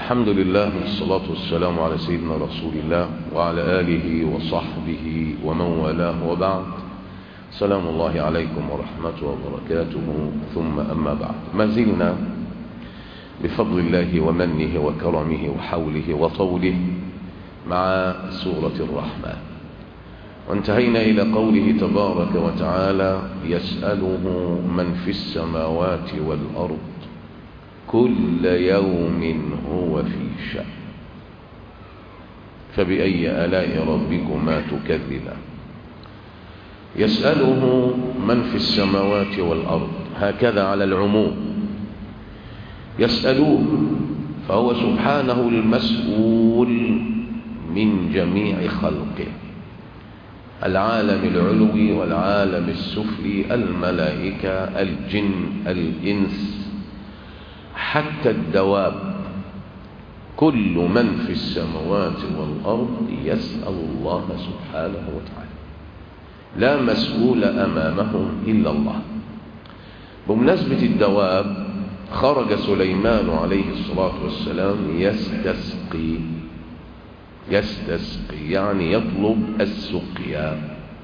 الحمد لله والصلاة والسلام على سيدنا رسول الله وعلى آله وصحبه ومن والاه، وبعد. سلام الله عليكم ورحمته وبركاته، ثم أما بعد. ما زلنا بفضل الله ومنه وكرمه وحوله وطوله مع سورة الرحمن، وانتهينا إلى قوله تبارك وتعالى: يسأله من في السماوات والأرض كل يوم هو في شأن فبأي آلاء ربكما تكذبان. يسأله من في السماوات والأرض، هكذا على العموم يسألوه، فهو سبحانه المسؤول من جميع خلقه، العالم العلوي والعالم السفلي، الملائكة، الجن، الإنس، حتى الدواب. كل من في السماوات والأرض يسأل الله سبحانه وتعالى، لا مسؤول أمامهم إلا الله. بمناسبة الدواب، خرج سليمان عليه الصلاة والسلام يستسقي يعني يطلب السقيا.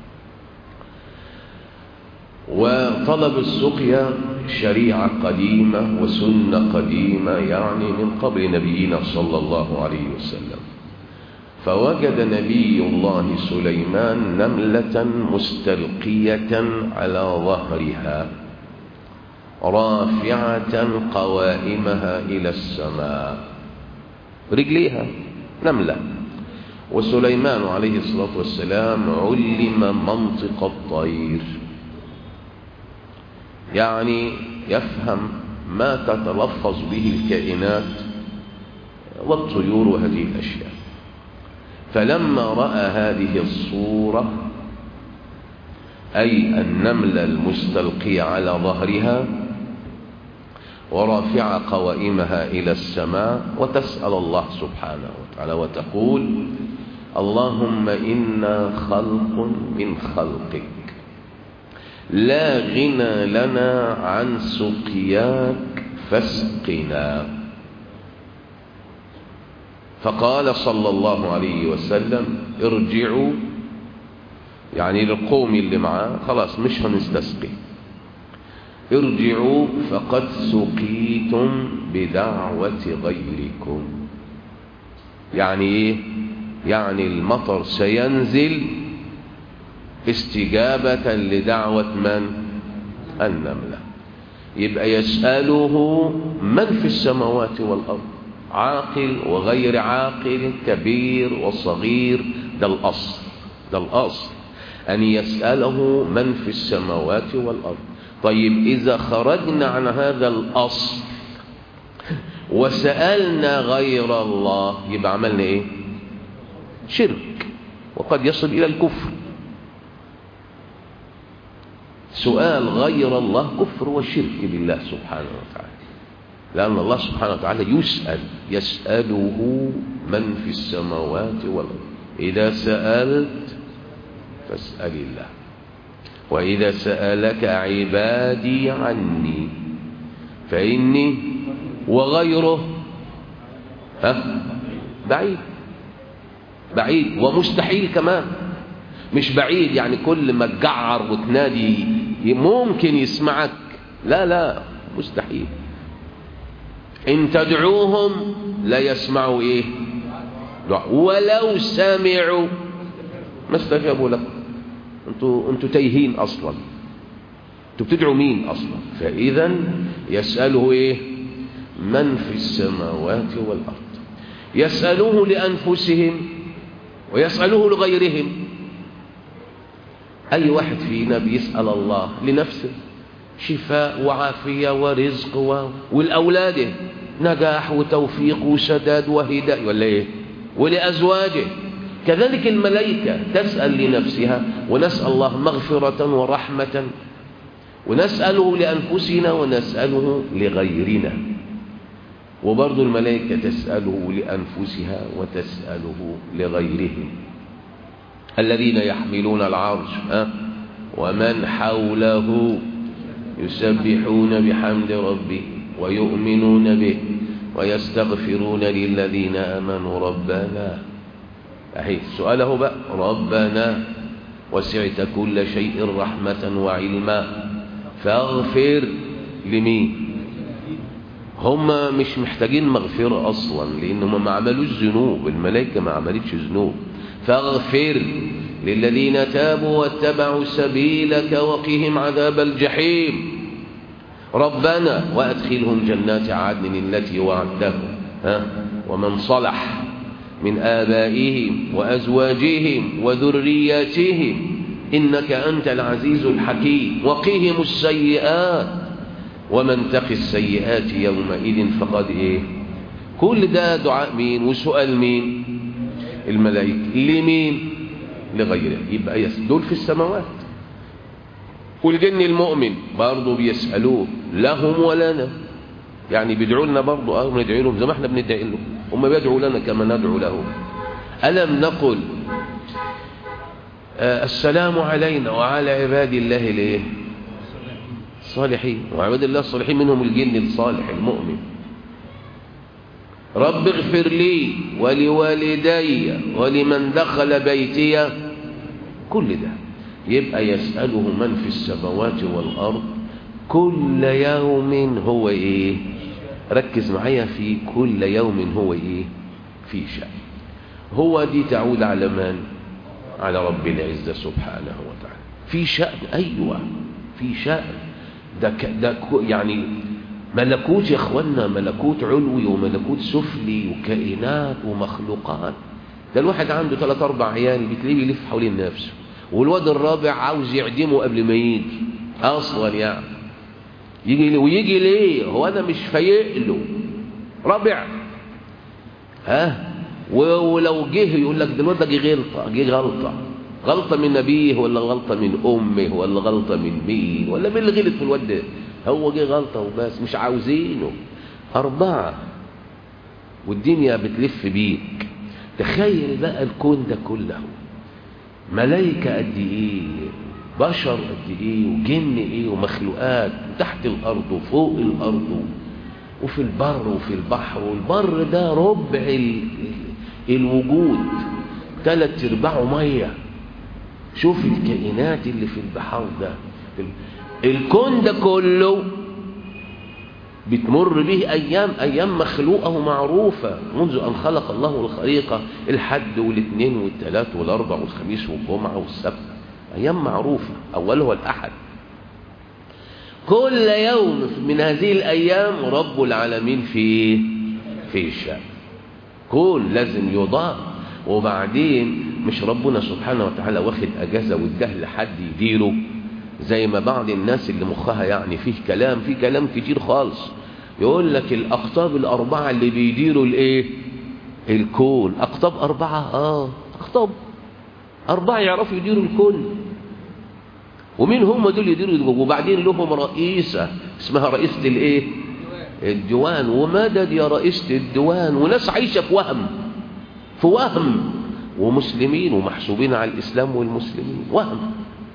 وطلب السقيا شريعة قديمة وسنة قديمة، يعني من قبل نبينا صلى الله عليه وسلم. فوجد نبي الله سليمان نملة مستلقية على ظهرها رافعة قوائمها إلى السماء، رجليها نملة. وسليمان عليه الصلاة والسلام علم منطق الطير، يعني يفهم ما تتلفظ به الكائنات والطيور وهذه الأشياء. فلما رأى هذه الصورة، أي النملة المستلقية على ظهرها ورافعة قوائمها إلى السماء وتسأل الله سبحانه وتعالى وتقول: اللهم إنا خلق من خلقك لا غنى لنا عن سقياك فاسقنا. فقال صلى الله عليه وسلم: ارجعوا، يعني للقوم اللي معاه، خلاص مش هنستسقي، ارجعوا فقد سقيتم بدعوة غيركم. يعني ايه؟ يعني المطر سينزل استجابة لدعوة من؟ النملة. يبقى يسأله من في السماوات والأرض، عاقل وغير عاقل، كبير وصغير. ده الأصل أن يسأله من في السماوات والأرض. طيب إذا خرجنا عن هذا الأصل وسألنا غير الله، يبقى عملنا إيه؟ شرك، وقد يصل إلى الكفر. سؤال غير الله كفر وشرك بالله سبحانه وتعالى، لأن الله سبحانه وتعالى يسأله من في السماوات والأرض. إذا سألت فاسأل الله، وإذا سألك عبادي عني فإني وغيره بعيد ومستحيل كمان. مش بعيد يعني كل ما تجعر وتنادي ممكن يسمعك، لا، مستحيل. إن تدعوهم لا يسمعوا إيه؟ ولو سمعوا ما استجابوا لكم. انتوا تايهين أصلا، انتوا بتدعوا مين أصلا؟ فإذا يسأله إيه؟ من في السماوات والأرض. يسألوه لأنفسهم ويسألوه لغيرهم. أي واحد فينا بيسأل الله لنفسه شفاء وعافية ورزق والأولاده نجاح وتوفيق وسداد وهداية، ولا إيه؟ ولأزواجه. كذلك الملائكة تسأل لنفسها، ونسأل الله مغفرة ورحمة، ونسأله لأنفسنا ونسأله لغيرنا. وبرضو الملائكة تسأله لأنفسها وتسأله لغيرهم. الذين يحملون العرش ومن حوله يسبحون بحمد ربه ويؤمنون به ويستغفرون للذين آمنوا ربنا، أهي السؤال هو بقى، ربنا وسعت كل شيء رحمة وعلما فاغفر لمين؟ هم مش محتاجين مغفرة أصلا، لأنهم ما عملوش ذنوب، الملائكة ما عملتش ذنوب. فاغفر للذين تابوا واتبعوا سبيلك وقهم عذاب الجحيم. ربنا وأدخلهم جنات عدن التي وعدتهم ومن صلح من آبائهم وأزواجهم وذرياتهم إنك أنت العزيز الحكيم. وقهم السيئات ومن تق السيئات يومئذ فقد كل ده دعاء مين وسؤال مين؟ الملائكة. لمين؟ لغيره. يبقى دول في السماوات. والجن المؤمن برضه بيسألوه لهم ولنا، يعني بيدعوا لنا برضه بندعي لهم زي ما احنا بندعي لهم، هم بيدعوا لنا كما ندعو لهم. ألم نقل السلام علينا وعلى عباد الله الصالحين، وعباد الله الصالحين منهم الجن الصالح المؤمن. رب اغفر لي ولوالدي ولمن دخل بيتي. كل ده يبقى يسأله من في السماوات والأرض كل يوم هو ركز معايا في كل يوم هو في شأن. هو دي تعود على من؟ على رب العزة سبحانه وتعالى. في شأن، أيوة في شأن. ده يعني ملكوت يا اخوانا، ملكوت علوي وملكوت سفلي وكائنات ومخلوقات. ده الواحد عنده 3-4 عيال بتلاقيه بيلف حوالين نفسه، والواد الرابع عاوز يعدمه قبل ما يجي اصلا، يعني يجي ليه؟ هو انا مش فايق له رابع ولو جه يقول لك ده الواد ده جه غلطه من ابيه ولا غلطه من امه ولا غلطه من مين ولا مين اللي غلط في الواد ده؟ هو جه غلطه وبس، مش عاوزينه. 4 والدنيا بتلف بيك. تخيل بقى الكون ده كله، ملائكة قد ايه، بشر قد ايه، وجن ومخلوقات تحت الارض وفوق الارض وفي البر وفي البحر. والبر ده ربع الوجود، 3/4 ميه. شوف الكائنات اللي في البحر ده، الكون ده كله بتمر به أيام مخلوقة ومعروفة منذ أن خلق الله الخليقة، الحد والاثنين والثلاث والأربع والخميس والجمعة والسبت، أيام معروفة، أولها الأحد. كل يوم من هذه الأيام رب العالمين في شأن. كل لازم يضاء. وبعدين مش ربنا سبحانه وتعالى واخد أجازة واداه لحد يديره زي ما بعض الناس اللي مخها يعني فيه كلام كتير خالص، يقول لك الأقطاب ال4 اللي بيديروا الكون. أقطاب 4 أقطاب 4 يعرفوا يديروا الكون. ومين هم دول يديروا؟ وبعدين لهم رئيسة اسمها رئيسة الديوان. ومدد يا رئيسة الديوان. وناس عايشة في وهم ومسلمين ومحسوبين على الإسلام والمسلمين. وهم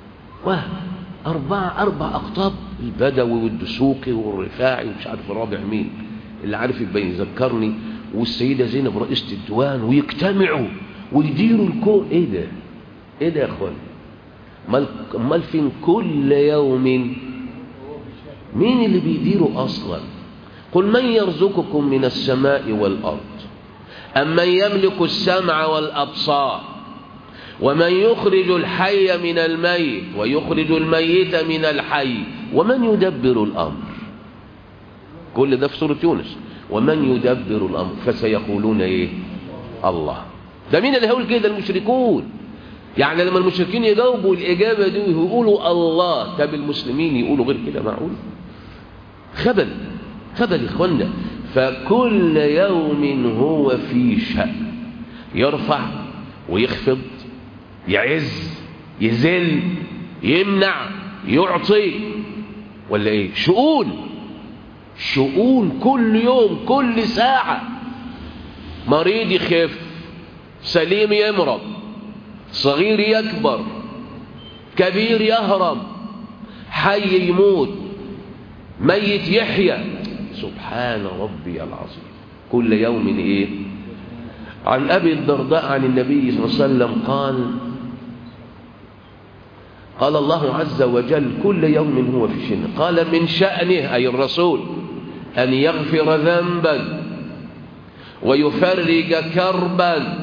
4 أقطاب، البدوي والدسوقي والرفاعي ومش عارف الرابع مين اللي عارف يبقى يذكرني، والسيدة زينب رئيسة الديوان، ويجتمعوا ويديروا الكون. ايه ده يا اخوان؟ امال فين كل يوم مين اللي بيديروا اصلا؟ قل من يرزقكم من السماء والارض أم من يملك السمع والابصار ومن يخرج الحي من الميت ويخرج الميت من الحي ومن يدبر الأمر. كل ده في سورة يونس. ومن يدبر الأمر فسيقولون الله. ده مين اللي هيقول كده؟ المشركون. يعني لما المشركين يجاوبوا الإجابة دي ويقولوا الله، طب المسلمين يقولوا غير كده؟ معقول؟ خبل يا إخوانا. فكل يوم هو في شأن، يرفع ويخفض، يعز يذل، يمنع يعطي، ولا شؤون كل يوم كل ساعة. مريض يخف، سليم يمرض، صغير يكبر، كبير يهرم، حي يموت، ميت يحيى. سبحان ربي العظيم. كل يوم إيه؟ عن أبي الدرداء عن النبي صلى الله عليه وسلم قال الله عز وجل كل يوم هو في شأن. قال من شأنه أي الرسول أن يغفر ذنبا ويفرج كربا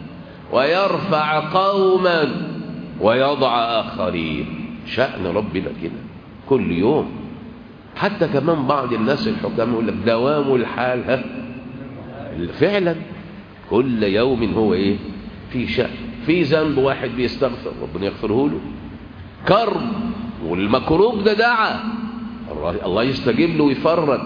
ويرفع قوما ويضع آخرين. شأن ربنا كده كل يوم. حتى كمان بعض الناس الحكام يقول لك دوام الحال فعلا كل يوم هو ايه في شأن. في ذنب واحد بيستغفر ربنا يغفره له، كرب والمكروب ده دعا الله يستجيب له ويفرج،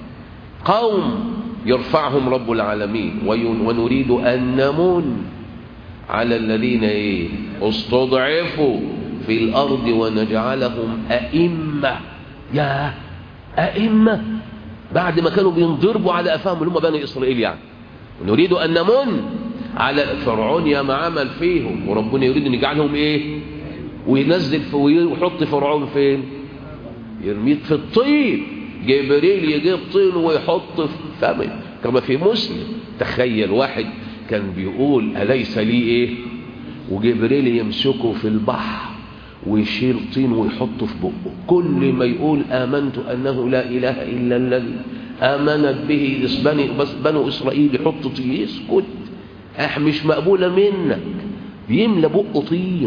قوم يرفعهم رب العالمين. ونريد أن نمن على الذين ايه استضعفوا في الأرض ونجعلهم أئمة. يا أئمة بعد ما كانوا بينضربوا على أفهم اللي هم بني إسرائيل يعني. ونريد أن نمن على فرعون يا ما عمل فيهم، وربنا يريد أن يجعلهم إيه وينزل ويحط فرعون فين؟ يرميه في الطين. جبريل يجيب طين ويحط في فمه كما في مسلم. تخيل واحد كان بيقول أليس لي إيه، وجبريل يمسكه في البحر ويشيل طين ويحطه في بقه. كل ما يقول آمنت أنه لا إله إلا الذي آمنت به بنو إسرائيل يحط طين. يسكت مش مقبولة منك. بيملى بقه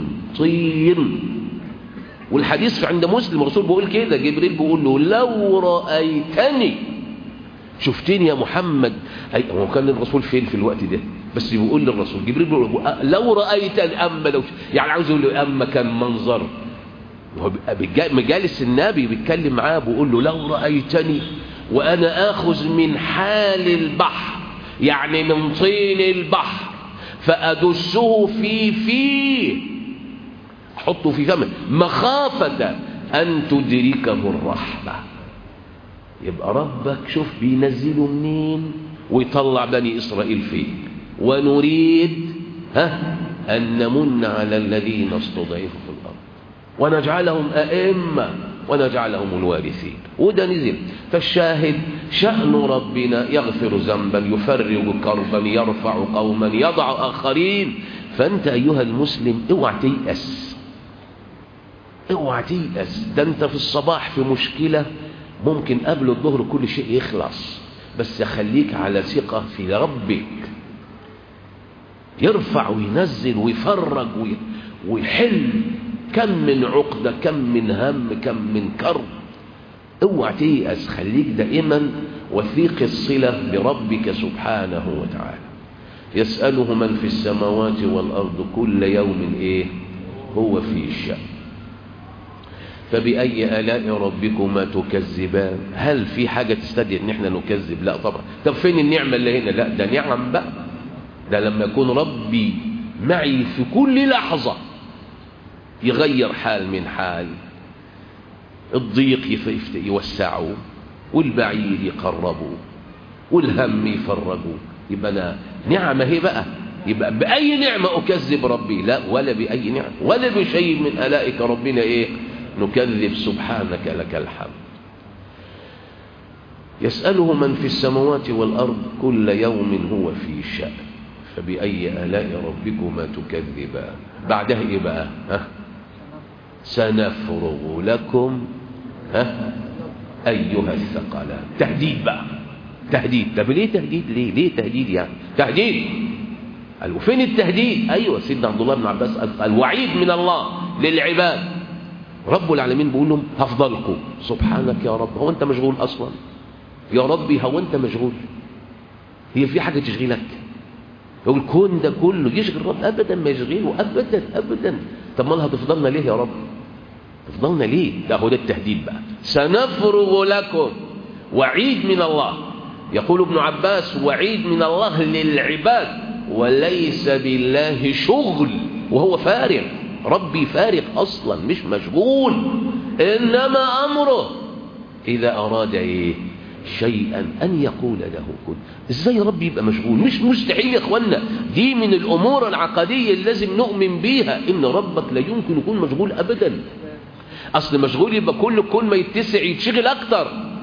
طين. والحديث عند مسلم الرسول بيقول كده، جبريل بيقول له لو رأيتني شفتني يا محمد. هو كان الرسول فين في الوقت ده؟ بس بيقول للرسول جبريل بيقول لو رأيتني. أما لو يعني عاوز يقول له أما كان منظر وهو مجالس النبي بيتكلم معاه بيقول له لو رأيتني وأنا آخذ من حال البحر يعني من طين البحر فأدسه في فيه، حطه في فمه مخافة أن تدركه الرحمة. يبقى ربك شوف بينزله منين ويطلع بني إسرائيل فيه. ونريد أن نمن على الذين استضعفوا في الأرض ونجعلهم أئمة ونجعلهم الوارثين. وده نزل. فالشاهد شأن ربنا يغفر ذنبا يفرج كربا يرفع قوما يضع آخرين. فأنت أيها المسلم اوعى تيأس، اوعى تيأس. ده أنت في الصباح في مشكلة ممكن قبل الظهر كل شيء يخلص، بس خليك على ثقة في ربك. يرفع وينزل ويفرج ويحل كم من عقدة، كم من هم، كم من كرب. اوعى تيأس، خليك دائما وثيق الصلة بربك سبحانه وتعالى. يسأله من في السماوات والأرض كل يوم ايه هو في الشأن. فبأي آلاء ربكما تكذبان. هل في حاجة تستدعي ان احنا نكذب؟ لا طبعا. طب فين النعمة اللي هنا؟ لا ده نعم بقى. ده لما يكون ربي معي في كل لحظة يغير حال من حال. الضيق يوسعه والبعيد يقربه والهم يفرجه. يبقى أنا نعمة هي بقى. يبقى بأي نعمة أكذب ربي؟ لا، ولا بأي نعمة ولا بشيء من آلائك ربنا ايه نكذب. سبحانك لك الحمد. يسأله من في السماوات والأرض كل يوم هو في شأن. فبأي آلاء ربكما تكذبان. بعدها ايه بقى؟ سنفرغ لكم أيها الثقلان. تهديد بقى، تهديد. طب ليه تهديد؟ ليه تهديد يعني؟ تهديد. قالوا فين التهديد؟ ايوه سيدنا عبد الله بن عباس الوعيد من الله للعباد. رب العالمين بيقول لهم هفضلكم. سبحانك يا رب، هو انت مشغول اصلا؟ يا ربي هو انت مشغول؟ هي في حاجه تشغلك؟ يقول الكون ده كله يشغل رب؟ ابدا ما يشغله، ابدا ابدا. طب ما هتفضلنا ليه يا رب؟ تفضلنا ليه؟ ده هو ده التهديد بقى. سنفرغ لكم، وعيد من الله. يقول ابن عباس وعيد من الله للعباد وليس بالله شغل، وهو فارغ. ربي فارغ اصلا مش مشغول. انما امره اذا اراد ايه شيئا ان يقول له كن. ازاي ربي يبقى مشغول؟ مش مستحيل يا اخوانا. دي من الامور العقديه اللي لازم نؤمن بيها، ان ربك لا يمكن يكون مشغول ابدا. اصل مشغول يبقى كل ما يتسع يتشغل اكتر،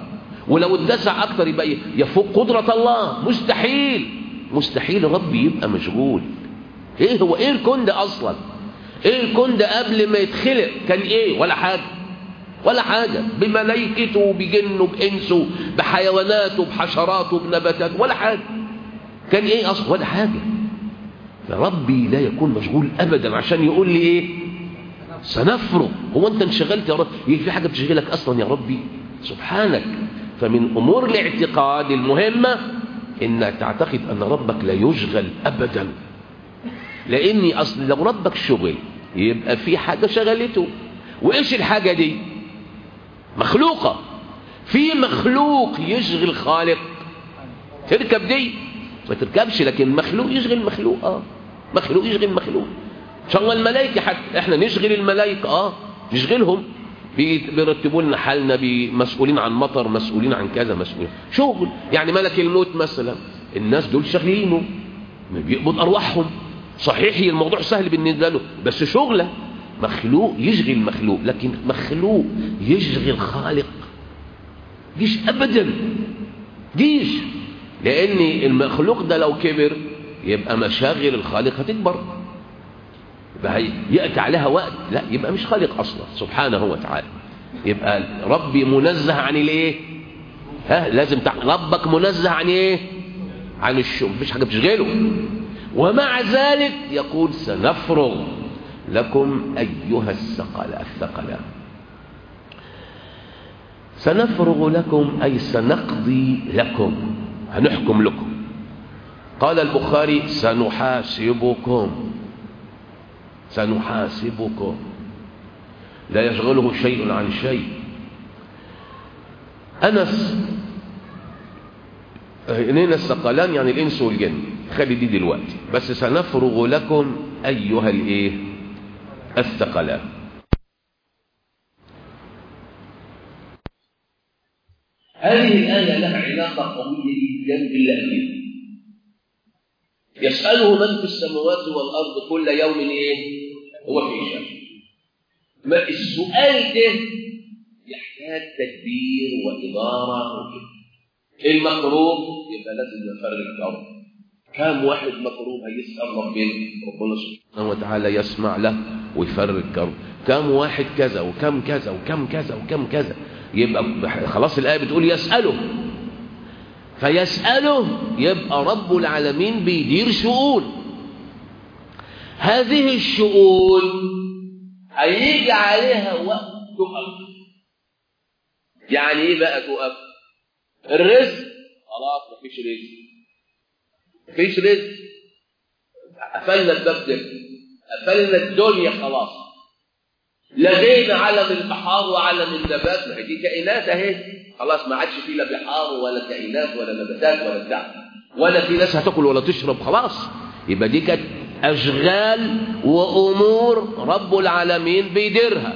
ولو اتسع اكتر يبقى يفوق قدرة الله. مستحيل ربي يبقى مشغول. ايه هو ايه الكون ده اصلا؟ ايه الكون ده قبل ما يتخلق كان ايه؟ ولا حاجة بملائكته بجنه بإنسه بحيواناته بحشراته بنباتات، ولا حاجة. كان ايه اصلا؟ ولا حاجة. ربي لا يكون مشغول ابدا عشان يقول لي ايه؟ سنفرغ. هو انت انشغلت يا رب؟ في حاجة بتشغلك اصلا يا ربي؟ سبحانك. فمن امور الاعتقاد المهمة انك تعتقد ان ربك لا يشغل ابدا، لاني اصل لو ربك شغل يبقى في حاجة شغلته. وايش الحاجة دي؟ مخلوقة. في مخلوق يشغل خالق؟ تركب دي؟ ما تركبش. لكن مخلوق يشغل مخلوق. مخلوق يشغل مخلوق. ان شاء الله الملائكة حتى احنا نشغل الملائكة، نشغلهم، بيرتبوا لنا حالنا، مسؤولين عن مطر، مسؤولين عن كذا، مسؤولين شغل. يعني ملك الموت مثلا الناس دول شغلينه بيقبض ارواحهم. صحيح الموضوع سهل بالنسبة له بس شغله. مخلوق يشغل مخلوق، لكن مخلوق يشغل خالق جيش ابدا. جيش. لان المخلوق ده لو كبر يبقى مشاغل الخالق هتكبر، يبقى يأتي عليها وقت لا يبقى مش خالق اصلا سبحانه وتعالى. يبقى ربي منزه عن الايه؟ لازم ربك منزه عن ايه؟ عن الشغل. مفيش حاجه بتشغله. ومع ذلك يقول سنفرغ لكم ايها الثقلان. سنفرغ لكم اي سنقضي لكم، هنحكم لكم. قال البخاري سنحاسبكم لا يشغله شيء عن شيء. أنس إننا الثقلان يعني الإنس والجن، خلي دي دلوقتي بس. سنفرغ لكم أيها الإيه؟ الثقلان. هذه الآية لها علاقة قوية جدا بالله. يسأله من في السماوات والأرض كل يوم إيه؟ هو في شأن. ما السؤال ده يحتاج تدبير وإدارة وكده. المكروب يبقى لازم نفرق كرب. كم واحد مكروب هيسأل ربنا سبحانه وتعالى يسمع له ويفرق كرب. كم واحد كذا وكم كذا وكم كذا وكم كذا. يبقى خلاص الآية بتقول يسأله، فيسأله يبقى رب العالمين بيدير شؤون. هذه الشؤون هيجي عليها وقت تقف. يعني ايه بقى تقف؟ الرزق خلاص مفيش رزق. قفلنا الباب ده، قفلنا الدنيا خلاص، لغينا علم البحار وعلم النبات. ما هي دي كائنات اهي خلاص، ما عادش في لا بحار ولا كائنات ولا نباتات ولا بتاع، ولا في ناس هتاكل ولا تشرب خلاص. يبقى دي كانت اشغال وامور رب العالمين بيديرها،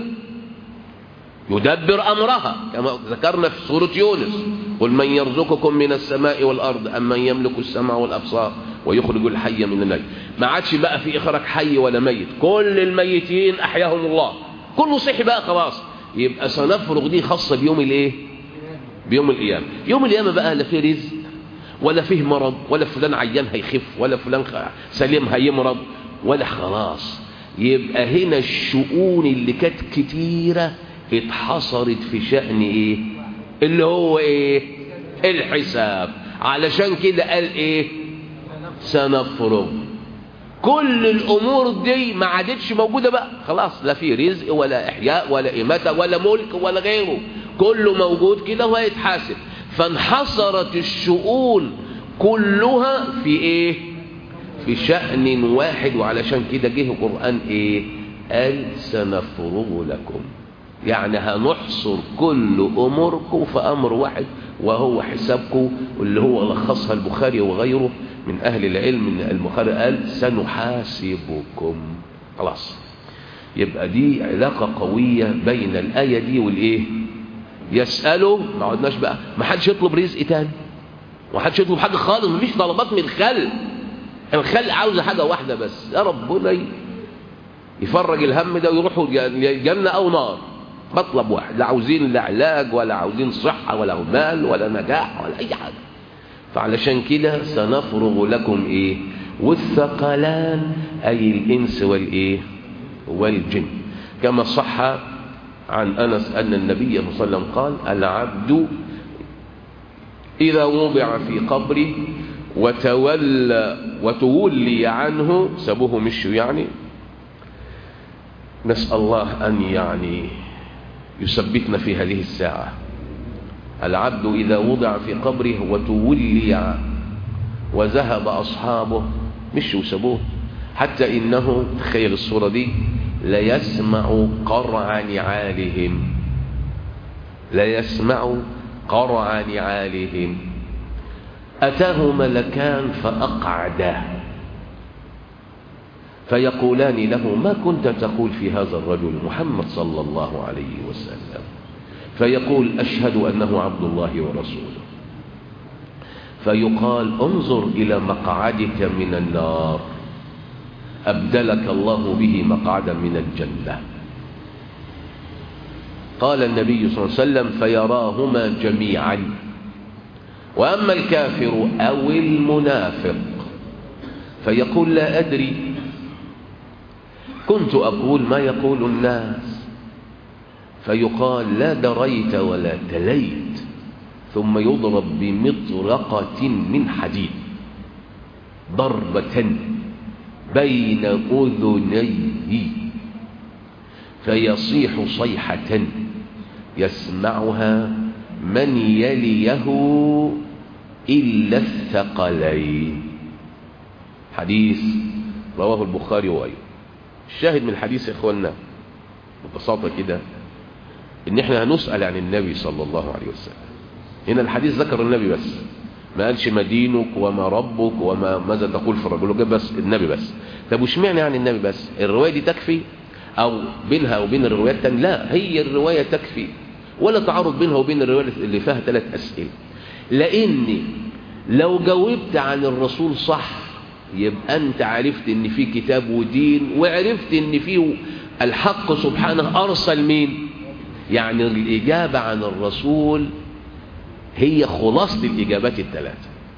يدبر امرها كما ذكرنا في سوره يونس. قل من يرزقكم من السماء والارض ام من يملك السمع والابصار ويخرج الحي من الميت. ما عادش بقى في اخراج حي ولا ميت، كل الميتين احياهم الله، كله صحي بقى خلاص. يبقى سنفرغ دي خاصه بيوم الايه؟ بيوم القيامه. يوم القيامه بقى لا فيه رزق ولا فيه مرض، ولا فلان عيان هيخف ولا فلان سليم هيمرض ولا خلاص. يبقى هنا الشؤون اللي كانت كتيره اتحصرت في شأن ايه؟ اللي هو ايه؟ الحساب. علشان كده قال ايه؟ سنفرغ. كل الامور دي ما عادتش موجوده بقى خلاص، لا في رزق ولا احياء ولا اماته ولا ملك ولا غيره، كله موجود كده وهيتحاسب. فانحصرت الشؤون كلها في ايه؟ في شأن واحد. وعلشان كده جه القرآن ايه؟ قال سنفرغ لكم، يعني هنحصر كل اموركم في امر واحد وهو حسابكم، اللي هو لخصها البخاري وغيره من اهل العلم. ان البخاري قال سنحاسبكم خلاص. يبقى دي علاقه قويه بين الايه دي والايه؟ يسأله. ما عدناش بقى، ما حدش يطلب رزق تاني، ما حدش يطلب حاجه خالص، ما فيش طلبات من الخلق. الخلق عاوزه حاجه واحده بس، يا ربنا يفرج الهم ده ويروحوا الجنه او نار. مطلب واحد، لا عاوزين لا علاج ولا عاوزين صحة ولا مال ولا نجاح ولا أي حاجة. فعلشان كده سنفرغ لكم إيه؟ والثقلان أي الإنس والإيه؟ والجن. كما صح عن أنس أن النبي صلى الله عليه وسلم قال: العبد إذا وضع في قبره وتولي عنه، سبوه مشوا يعني، نسأل الله أن يعني يثبتنا في هذه الساعة. العبد إذا وضع في قبره وتولي وذهب أصحابه، مشوا سبوه، حتى إنه، تخيل الصورة دي، ليسمع قرع نعالهم، ليسمع قرع نعالهم. أتاه ملكان فأقعداه فيقولان له: ما كنت تقول في هذا الرجل محمد صلى الله عليه وسلم؟ فيقول: أشهد أنه عبد الله ورسوله. فيقال: انظر إلى مقعدك من النار، أبدلك الله به مقعدا من الجنة. قال النبي صلى الله عليه وسلم: فيراهما جميعا. وأما الكافر أو المنافق فيقول: لا أدري، كنت أقول ما يقول الناس. فيقال: لا دريت ولا تليت. ثم يضرب بمطرقة من حديد ضربة بين أذنيه فيصيح صيحة يسمعها من يليه إلا الثقلين. حديث رواه البخاري وغيره. الشاهد من الحديث يا إخواننا ببساطة كده إن إحنا هنسأل عن النبي صلى الله عليه وسلم. هنا الحديث ذكر النبي بس، ما قالش ما دينك وما ربك وما ماذا تقول في الرجل، جاب بس النبي بس. طب وش معنى يعني النبي بس؟ الرواية دي تكفي أو بينها وبين الروايات الثانية؟ لا، هي الرواية تكفي، ولا تعارض بينها وبين الرواية اللي فيها 3 أسئلة. لأني لو جاوبت عن الرسول صح يبقى أنت عرفت إن في كتاب ودين، وعرفت إن فيه الحق سبحانه أرسل مين. يعني الإجابة عن الرسول هي خلاصة الإجابات ال3.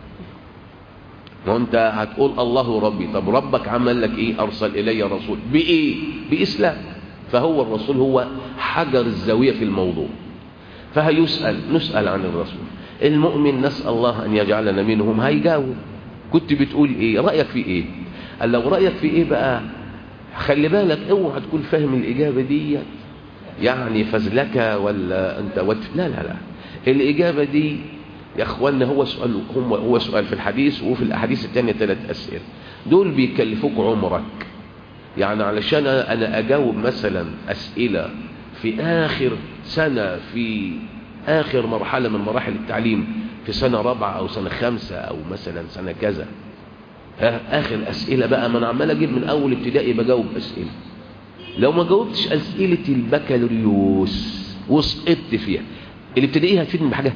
وانت هتقول الله ربي، طب ربك عمل لك ايه؟ أرسل إلي رسول بإيه؟ بإسلام. فهو الرسول هو حجر الزاوية في الموضوع. نسأل عن الرسول. المؤمن نسأل الله أن يجعلنا منهم. هيجاوب: كنت بتقول ايه؟ رأيك في ايه؟ قال: لو رأيك في ايه بقى خلي بالك، اوعى تكون فاهم الإجابة دي يعني فزلكة ولا انت لا لا لا. الإجابة دي يا اخوانا هو سؤال في الحديث، وفي الأحاديث الثانية 3 أسئلة. دول بيكلفوك عمرك. يعني علشان أنا أجاوب مثلا أسئلة في آخر سنة، في آخر مرحلة من مراحل التعليم، في سنة 4 أو سنة 5 أو مثلا سنة كذا، آخر أسئلة بقى، ما أنا عمال أجيب من أول ابتدائي بجاوب أسئلة. لو ما جاوبتش أسئلة البكالوريوس وسقطت فيها، الابتدائية هتفيدني بحاجة؟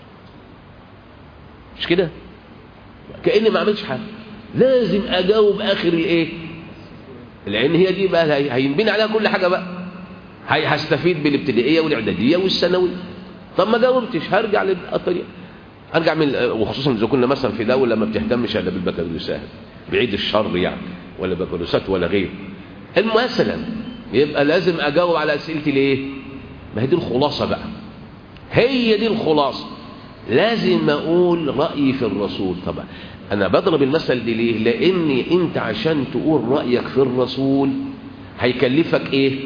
مش كده؟ كأني ما عملتش حاجة. لازم أجاوب آخر الإيه؟ لأن هي دي بقى هينبني عليها كل حاجة بقى. هستفيد بالابتدائية والإعدادية والثانوية. طب ما جاوبتش، هرجع للطريقة، هرجع من، وخصوصا إذا كنا مثلا في دولة ما بتهتمش إلا بالبكالوريوسات، بعيد الشر يعني، ولا بكالوريوسات ولا غيره. مثلا يبقى لازم أجاوب على أسئلتي ليه؟ ما هي دي الخلاصة بقى، هي دي الخلاصة. لازم أقول رأيي في الرسول. طبعا أنا بضرب المثل دي ليه؟ لأن أنت عشان تقول رأيك في الرسول هيكلفك إيه؟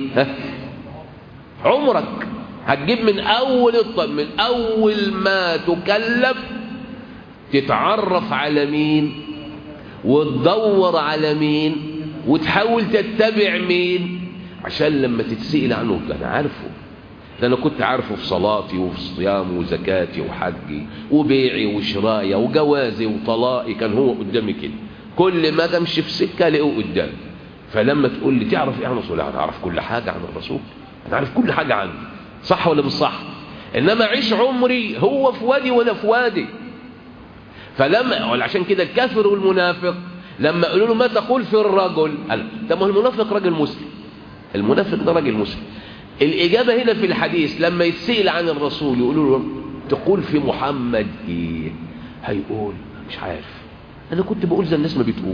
عمرك. هتجيب من أول ما تكلف تتعرف على مين، وتدور على مين، وتحاول تتبع مين، عشان لما تتسئل عنه أنا عارفه. ده أنا كنت عارفه في صلاتي وفي صيامي وزكاتي وحجي وبيعي وشرائي وجوازي وطلائي، كان هو قدامي كده. كل ما امشي في سكة الاقيه قدامي. فلما تقول لي تعرف ايه عن الرسول؟ انا اعرف كل حاجة عن الرسول، انا عارف كل حاجة عنه، صح ولا مش صح؟ انما عيش عمري هو في وادي ولا في وادي. عشان كده الكافر والمنافق لما قالوا له ما تقول في الرجل، قال طب ما المنافق راجل مسلم، المنافق ده راجل مسلم، الإجابة هنا في الحديث لما يتسأل عن الرسول يقولوا له تقول في محمد إيه؟ هيقول مش عارف، أنا كنت بقول زي الناس ما بتقول.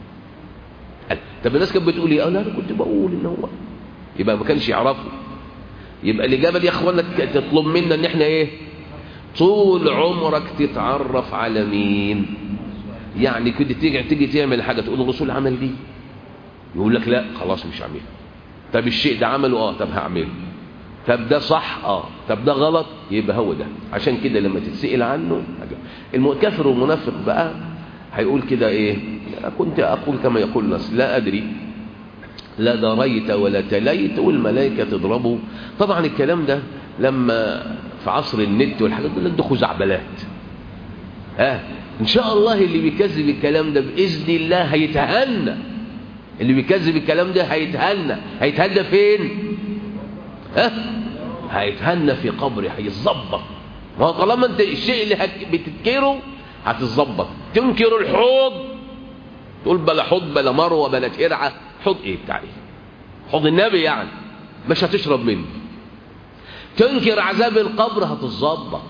طب الناس كانت بتقول إيه؟ لا أنا كنت بقول إن هو، يبقى ما كانش يعرفه. يبقى الإجابة دي يا أخوانا تطلب منا إن إحنا إيه؟ طول عمرك تتعرف على مين. يعني كده تيجي تعمل حاجة تقول الرسول عمل دي، يقول لك لا خلاص مش هعمله. طب الشيء ده عمله طب هعمله. طب ده صح طب ده غلط، يبقى هو ده. عشان كده لما تتسأل عنه الكافر والمنافق بقى هيقول كده ايه؟ كنت اقول كما يقول الناس لا ادري لا دريت ولا تليت والملائكه تضربه. طبعا الكلام ده لما في عصر النت والحاجات دي ده خزعبلات. ان شاء الله اللي بيكذب الكلام ده باذن الله هيتهنى. اللي بيكذب الكلام ده هيتهنى فين؟ هيتهنى في قبره، هيتظبط. ما هو طالما انت الشيء اللي بتنكره هتتظبط. تنكر الحوض تقول بلا حوض بلا مروه بلا ترعه، حوض ايه بتاع ايه؟ حوض النبي يعني مش هتشرب منه. تنكر عذاب القبر هتتظبط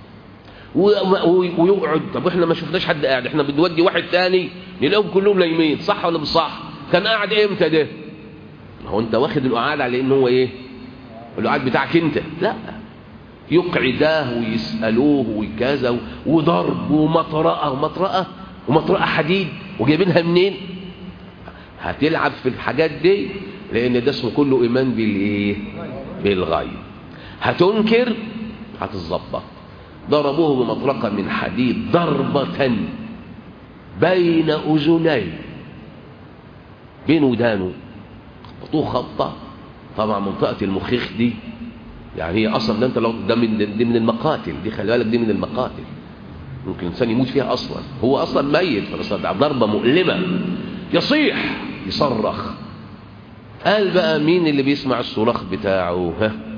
ويقعد. طب احنا ما شفناش حد قاعد، احنا بنودي واحد تاني نلاقيهم كلهم نايمين، صح ولا مش صح؟ كان قاعد امتى ده؟ هو انت واخد القعاد على انه هو ايه؟ القعاد بتاعك انت؟ لا، يقعداه ويسالوه وكذا وضرب ومطرقه حديد وجايبينها منين؟ هتلعب في الحاجات دي لان ده اسمه كله ايمان بالايه؟ بالغيب. هتنكر هتتظبط. ضربوه بمطرقه من حديد ضربه بين اذنيه، بين ودانه، خبطوه خبطه. طبعا منطقه المخيخ دي يعني هي اصلا ده انت لو ده من المقاتل دي، خلي بالك دي من المقاتل ممكن الانسان يموت فيها اصلا. هو اصلا ميت بس ضربه مؤلمه، يصيح يصرخ. قال بقى مين اللي بيسمع الصراخ بتاعه؟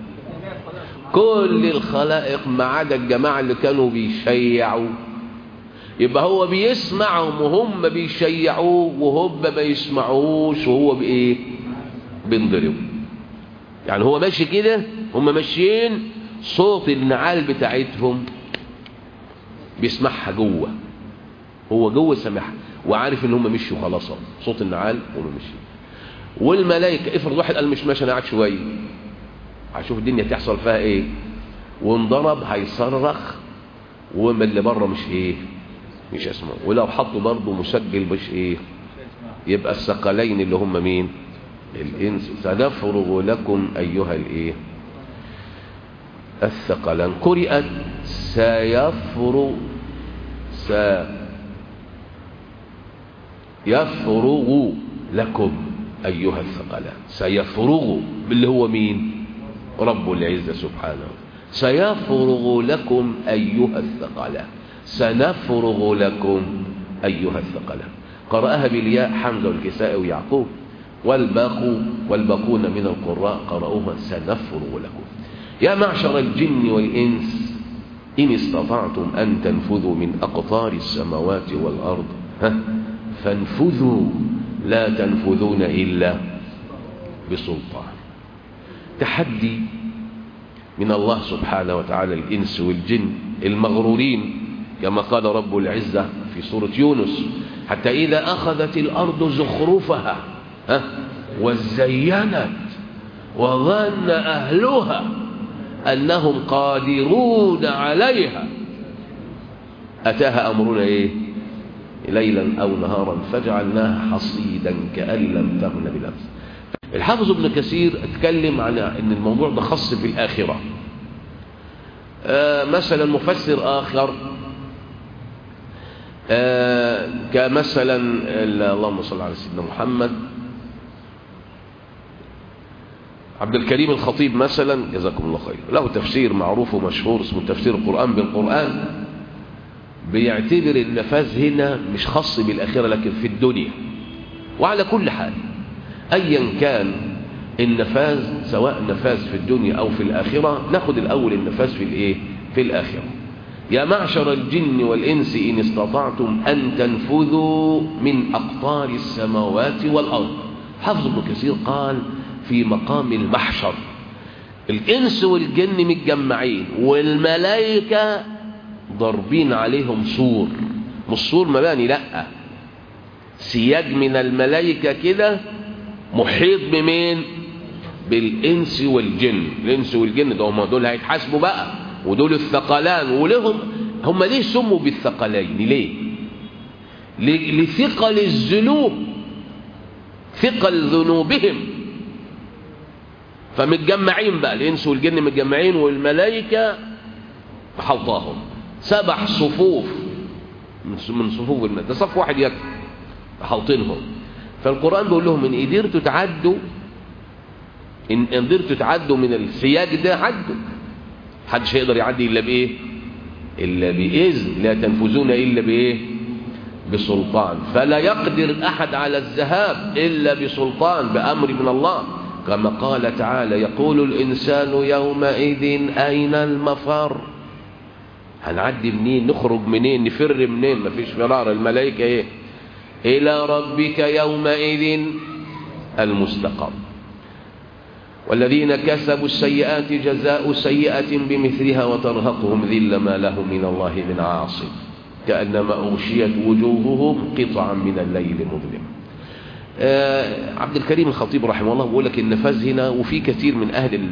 كل الخلائق ما عدا الجماعه اللي كانوا بيشيعوا. يبقى هو بيسمعهم وهم بيشيعوه وهم ما يسمعوش وهو بايه؟ بينضرب. يعني هو ماشي كده، هم ماشيين، صوت النعال بتاعتهم بيسمعها جوه، هو جوه سامعها وعارف ان هم مشوا خلاص، صوت النعال وهم مشيوا. والملائكه افرض واحد قال مش ماشي انا قاعد شويه هشوف الدنيا تحصل فيها ايه، وانضرب هيصرخ وما اللي بره مش اسمه. ولو حطوا برضه مسجل مش يبقى الثقلين اللي هم مين؟ الانس. سنفرغ لكم ايها الثقلان. قرئت سيفرغ لكم ايها الثقلان. سيفرغ اللي هو مين؟ رب العزة سبحانه. سيفرغ لكم ايها الثقلان، سنفرغ لكم ايها الثقلان. قرأها بالياء حمزة والكسائي ويعقوب، والباقون من القراء قرأوها سنفرغ لكم. يا معشر الجن والإنس إن استطعتم أن تنفذوا من أقطار السماوات والأرض فانفذوا لا تنفذون إلا بسلطان. تحدي من الله سبحانه وتعالى الإنس والجن المغرورين كما قال رب العزة في سورة يونس: حتى إذا أخذت الأرض زخرفها وزينت وظن أهلها أنهم قادرون عليها أتاها أمرنا ليلا أو نهارا فجعلناها حصيدا كأن لم تغن بالأمس. الحافظ ابن كثير اتكلم عن أن الموضوع ده خاص في الآخرة. مثلا مفسر آخر كمثلا اللهم صل على سيدنا محمد عبد الكريم الخطيب مثلا جزاكم الله خير، له تفسير معروف ومشهور اسمه تفسير القرآن بالقرآن. بيعتبر النفاذ هنا مش خاص بالآخرة لكن في الدنيا. وعلى كل حال أيا كان النفاذ، سواء نفاذ في الدنيا أو في الآخرة، ناخد الأول النفاذ في الآخرة. يا معشر الجن والإنس إن استطعتم أن تنفذوا من أقطار السماوات والأرض. حافظ ابن كثير قال في مقام المحشر الإنس والجن متجمعين، والملائكة ضربين عليهم سور، مش سور مباني، لأ، سياج من الملائكة كده محيط بمين؟ بالإنس والجن. الإنس والجن ده هم دول هيتحاسبوا بقى، ودول الثقلان، ولهم هم ليه سموا بالثقلين؟ ليه؟ لثقل الذنوب، ثقل ذنوبهم، فمتجمعين بقى الإنس والجن متجمعين، والملائكة حوطاهم 7 صفوف من صفوف الملائكة، ده صف واحد يكفي حوطينهم. فالقرآن بيقول لهم إن قدرتوا تعدوا، إن قدرتوا تعدوا من السياج ده عدوا، محدش هيقدر يعدي إلا بإيه؟ إلا بإذن، لا تنفذون إلا بإيه؟ بسلطان. فلا يقدر أحد على الذهاب إلا بسلطان، بأمر من الله، كما قال تعالى: يقول الإنسان يومئذ أين المفر؟ هنعدي منين؟ نخرج منين؟ نفر منين؟ مفيش فرار. الملائكة إيه؟ إلى ربك يومئذ المستقر. والذين كسبوا السيئات جزاء سيئة بمثلها وترهقهم ذل ما له من الله من عاصم كأنما أغشيت وجوههم قطعا من الليل مظلم. عبد الكريم الخطيب رحمه الله بيقول لك النفاذ هنا، وفي كثير من أهل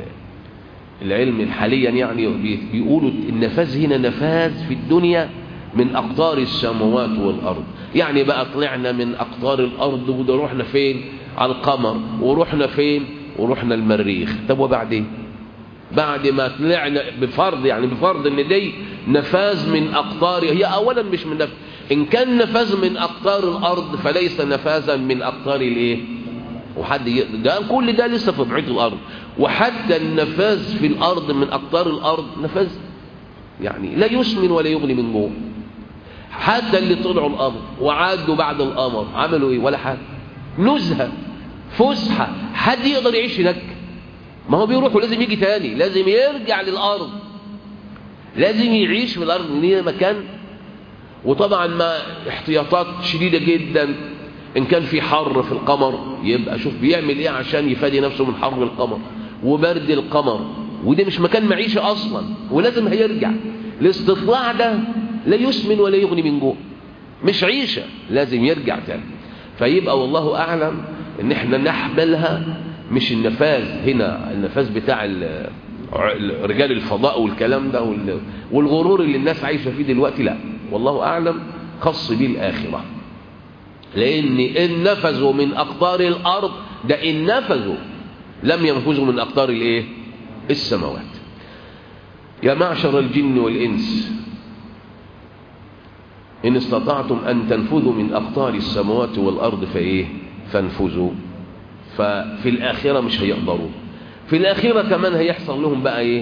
العلم حاليا يعني بيقولوا النفاذ هنا نفاذ في الدنيا من أقطار السماوات والأرض. يعني بقى طلعنا من أقطار الأرض وده رحنا فين؟ على القمر، ورحنا فين؟ ورحنا المريخ. طب وبعدين؟ بعد ما طلعنا بفرض، يعني بفرض ان دي نفاذ من أقطار، هي أولا مش من نفاذ، إن كان نفاذ من أقطار الأرض فليس نفاذا من أقطار الإيه؟ وحد ده كل ده لسه في بعيد الأرض. وحتى النفاذ في الأرض من أقطار الأرض نفاذ يعني لا يسمن ولا يغني من جوع. حتى اللي طلعوا القمر وعادوا بعد القمر عملوا ايه؟ ولا حاجه، نزهه فسحه. حد يقدر يعيش هناك؟ ما هو بيروحوا لازم يجي تاني، لازم يرجع للارض، لازم يعيش في الارض من مكان. وطبعا ما احتياطات شديده جدا. ان كان في حر في القمر يبقى شوف بيعمل ايه عشان يفادي نفسه من حر القمر وبرد القمر، وده مش مكان معيشه اصلا، ولازم هيرجع. الاستطلاع ده لا يسمن ولا يغني من جوع، مش عيشه، لازم يرجع تاني. فيبقى والله اعلم ان احنا نحملها مش النفاذ هنا، النفاذ بتاع رجال الفضاء والكلام ده والغرور اللي الناس عايشه فيه دلوقتي، لا والله اعلم خص بيه الاخره. لان ان نفذوا من اقطار الارض، ده ان نفذوا لم ينفذوا من اقطار الايه؟ السماوات. يا معشر الجن والانس ان استطعتم ان تنفذوا من اقطار السماوات والارض فايه؟ فانفذوا. ففي الاخره مش هيقدروا، في الاخره كمان هيحصل لهم بقى ايه؟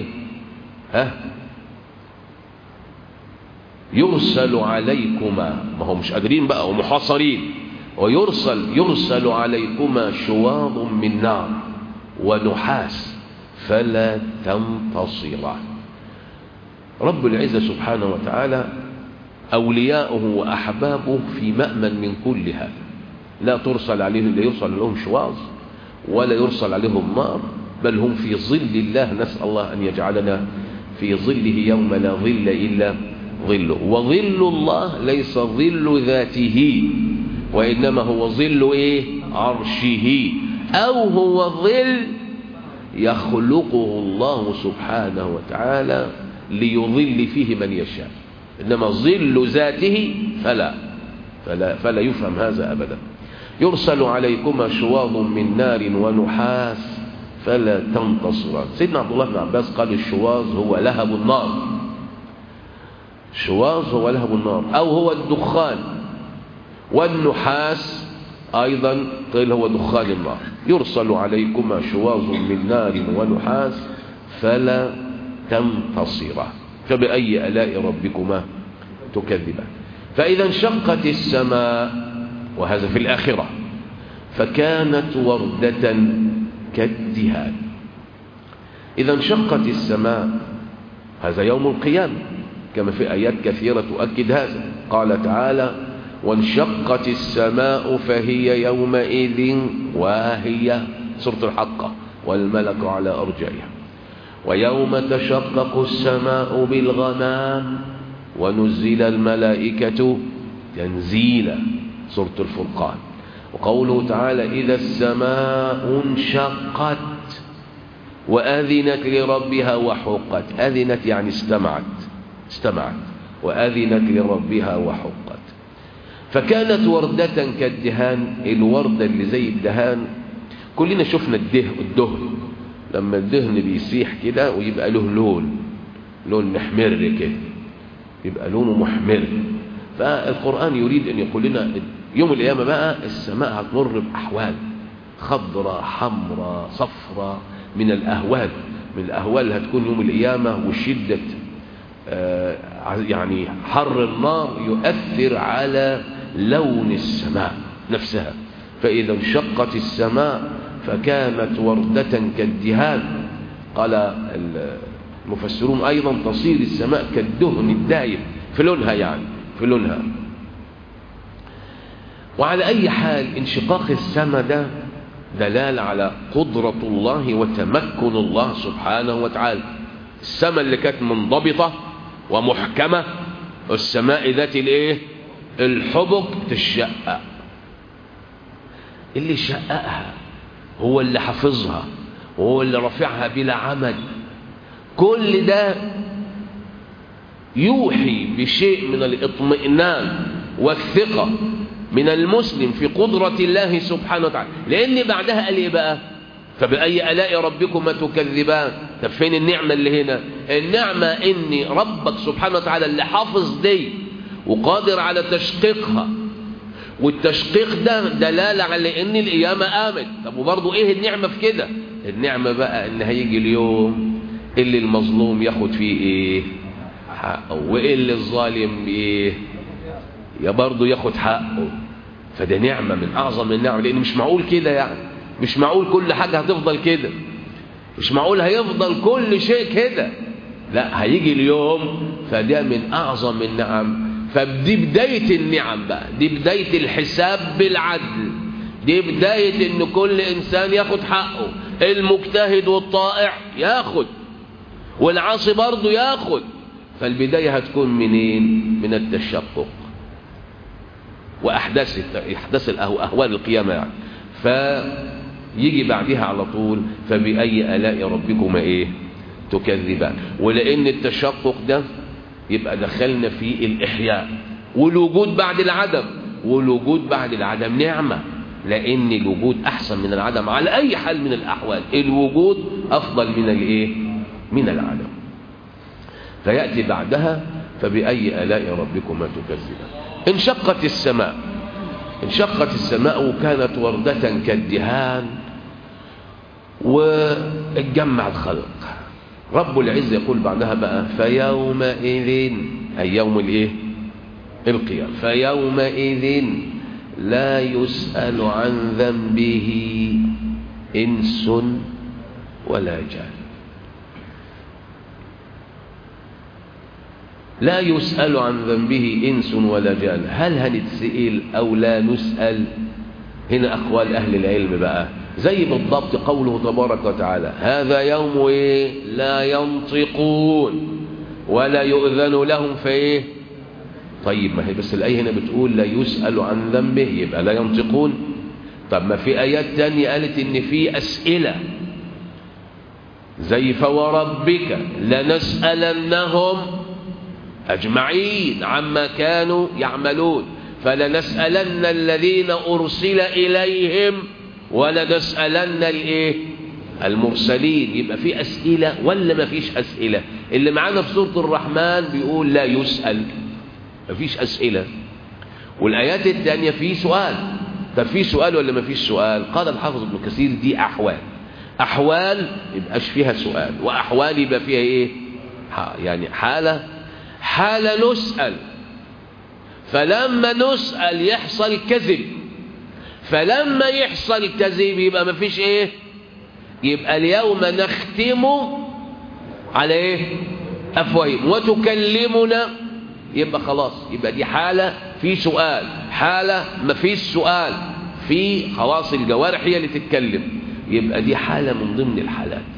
يرسل عليكما، ما هم مش قادرين بقى ومحاصرين، ويرسل عليكما شواظ من نار ونحاس فلا تنتصران. رب العزة سبحانه وتعالى أولياؤه وأحبابه في مأمن من كل هذا، لا ترسل عليهم، لا يرسل لهم شواظ ولا يرسل عليهم نار، بل هم في ظل الله. نسأل الله أن يجعلنا في ظله يوم لا ظل إلا ظله. وظل الله ليس ظل ذاته، وإنما هو ظل إيه؟ عرشه، أو هو ظل يخلقه الله سبحانه وتعالى ليظل فيه من يشاء. إنما ظل ذاته فلا يفهم هذا أبدا. يرسل عليكما شواظ من نار ونحاس فلا تنتصران. سيدنا عبد الله بن عباس قال الشواظ هو لهب النار، الشواظ هو لهب النار أو هو الدخان، والنحاس أيضا قيل هو دخان النار. يرسل عليكما شواظ من نار ونحاس فلا تنتصران. فبأي آلاء ربكما تكذبان. فإذا انشقت السماء، وهذا في الآخرة، فكانت وردة كالدهان. إذا انشقت السماء، هذا يوم القيامة كما في آيات كثيرة تؤكد هذا. قال تعالى: وانشقت السماء فهي يومئذ واهية، سورة الحقة، والملك على أرجائها. ويوم تشقق السماء بالغمام ونزل الملائكة تنزيلا، سورة الفرقان. وقوله تعالى إذا السماء انشقت وأذنت لربها وحقت. أذنت يعني استمعت وأذنت لربها وحقت. فكانت وردة كالدهان، الوردة اللي زي الدهان. كلنا شفنا الدهن لما الدهن بيسيح كده ويبقى له لون محمر كده، يبقى لونه محمر. فالقرآن يريد أن يقول لنا يوم القيامة بقى السماء هتمر بأحوال خضراء حمراء صفراء من الأهوال اللي هتكون يوم القيامة، وشدة يعني حر النار يؤثر على لون السماء نفسها. فإذا انشقت السماء فكانت وردة كالدهان. قال المفسرون أيضا تصير السماء كالدهن الدايب في لونها. وعلى أي حال انشقاق السماء ده دلالة على قدرة الله وتمكن الله سبحانه وتعالى. السماء اللي كانت منضبطة ومحكمة، السماء ذات الحبك تشقق. اللي شققها هو اللي حفظها وهو اللي رفعها بلا عمد. كل ده يوحي بشيء من الاطمئنان والثقة من المسلم في قدرة الله سبحانه وتعالى. لأن بعدها قال إيه بقى؟ فبأي آلاء ربكما تكذبان. طب فين النعمة اللي هنا؟ النعمة إن ربك سبحانه وتعالى اللي حافظ دي وقادر على تشقيقها، والتشقيق ده دلالة على إن القيامة قامت. طب وبرضه إيه النعمة في كده؟ النعمة بقى إن هيجي اليوم اللي المظلوم ياخد فيه حقه، وإيه الظالم يا برضه ياخد حقه. فده نعمة من أعظم النعم. لأن مش معقول كده، مش معقول كل حاجة هتفضل كده، مش معقول هيفضل كل شيء كده. لا، هيجي اليوم. فده من أعظم النعم. فدي بداية النعم بقى، دي بداية الحساب بالعدل، دي بداية إن كل إنسان ياخد حقه. المجتهد والطائع ياخد، والعاصي برضه ياخد. فالبداية هتكون منين؟ من التشقق وأحداث أهوال القيامة فيجي بعدها على طول فبأي آلاء ربكما تكذبان. ولأن التشقق ده يبقى دخلنا في الإحياء والوجود بعد العدم. والوجود بعد العدم نعمة، لأن الوجود أحسن من العدم على أي حال من الأحوال. الوجود أفضل من العدم. فيأتي بعدها فبأي آلاء ربكما تكذبان. انشقت السماء وكانت وردة كالدهان واتجمع الخلق. رب العزة يقول بعدها بقى فيومئذ، أي يوم القيامة، فيومئذ لا يسأل عن ذنبه إنس ولا جان. لا يسأل عن ذنبه إنس ولا جان. هل هنتسئل أو لا نسأل؟ هنا أقوال أهل العلم بقى، زي بالضبط قوله تبارك وتعالى هذا يوم لا ينطقون ولا يؤذن لهم طيب ما هي بس الآية هنا بتقول لا يسأل عن ذنبه، يبقى لا ينطقون. طب ما في آيات تانية قالت إن في أسئلة، زي فوربك لنسألنهم أجمعين عما كانوا يعملون فلنسألن الذين أرسل إليهم ولنسألن المرسلين. يبقى في أسئلة ولا ما فيش أسئلة؟ اللي معانا في سورة الرحمن بيقول لا يسأل، ما فيش أسئلة. والآيات الثانية في سؤال. طب في سؤال ولا ما فيش سؤال؟ قال الحافظ ابن كثير دي أحوال يبقاش فيها سؤال، وأحوال يبقى فيها يعني حالة نسأل، فلما نسأل يحصل كذب، فلما يحصل كذب يبقى ما فيش يبقى اليوم نختم على أفواههم وتكلمنا، يبقى خلاص، يبقى دي حالة في سؤال، حالة ما فيش سؤال، في خلاص الجوارح هي اللي تتكلم، يبقى دي حالة من ضمن الحالات.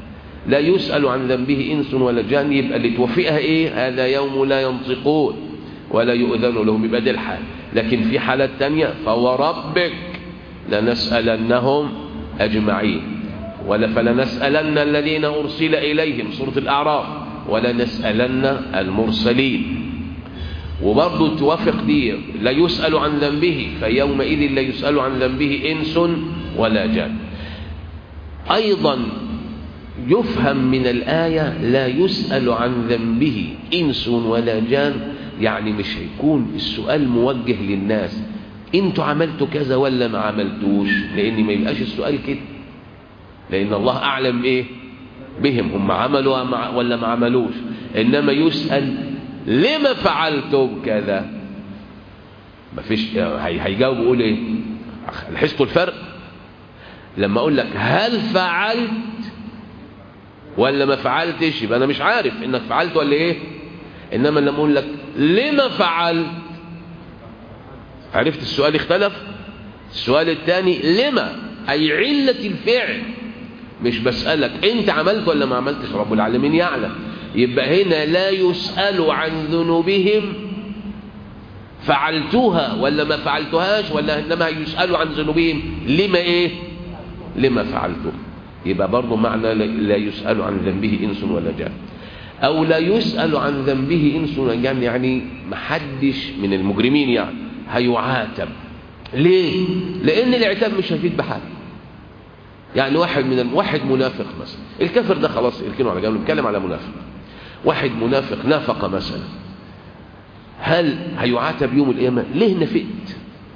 لا يسأل عن ذنبه إنس ولا جان، يبقى اللي توفيها إيه؟ هذا يوم لا ينطقون ولا يؤذن لهم، يبقى دي الحال. لكن في حالات تانية فوربك لنسألنهم أجمعين، فلنسألن الذين أرسل إليهم سورة الأعراف، ولنسألن المرسلين. وبرضه توافق دي لا يسأل عن ذنبه، فيومئذ لا يسأل عن ذنبه إنس ولا جان. أيضا يفهم من الآية لا يسأل عن ذنبه إنس ولا جان، يعني مش هيكون السؤال موجه للناس انتوا عملتوا كذا ولا ما عملتوش، لأن ما يبقاش السؤال كده، لأن الله أعلم إيه بهم، هم عملوا ولا ما عملوش. إنما يسأل لما فعلتم كذا، ما فيش هيجاوب يقول إيه؟ لاحظتوا الفرق؟ لما أقول لك هل فعلت ولا ما فعلتش، يبقى أنا مش عارف إنك فعلت ولا إيه. إنما لما أقول لك لما فعلت، عرفت السؤال اختلف. السؤال الثاني لما، أي علة الفعل، مش بسألك أنت عملت ولا ما عملتش، رب العالمين يعلم. يبقى هنا لا يسأل عن ذنوبهم فعلتوها ولا ما فعلتوهاش، ولا إنما يسأل عن ذنوبهم لما إيه؟ لما فعلتم. يبقى برضو معنى لا يسأل عن ذنبه إنس ولا جان. أو لا يسأل عن ذنبه إنس ولا جان، يعني محدش من المجرمين يعني هيعاتب. ليه؟ لأن العتاب مش هيفيد بحاجة. يعني واحد منافق مثلا، الكافر ده خلاص اركنه على جنب، نتكلم على منافق. واحد منافق نافق مثلا، هل هيعاتب يوم القيامة؟ ليه نفقت؟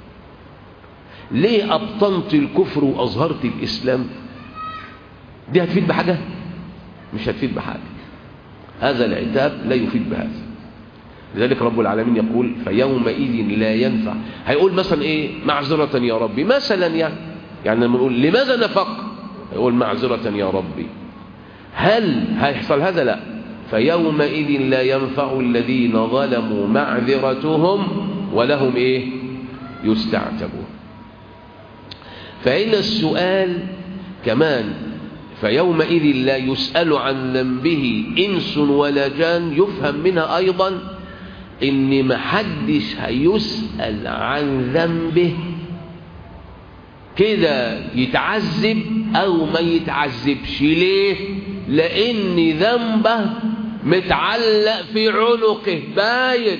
ليه أبطنت الكفر وأظهرت الإسلام؟ دي هتفيد بحاجة؟ مش هتفيد بحاجة. هذا العتاب لا يفيد بهذا. لذلك رب العالمين يقول فيومئذ لا ينفع. هيقول مثلا إيه؟ معذرة يا ربي مثلا، يعني لما نقول لماذا نفق، يقول معذرة يا ربي. هل هيحصل هذا؟ لا. فيومئذ لا ينفع الذين ظلموا معذرتهم ولهم إيه؟ يستعتبون. فإن السؤال كمان فيومئذ لا يسأل عن ذنبه إنس ولا جان، يفهم منها أيضا إن محدش هيسأل عن ذنبه كده يتعذب أو ما يتعذبش. ليه؟ لأن ذنبه متعلق في عنقه، باين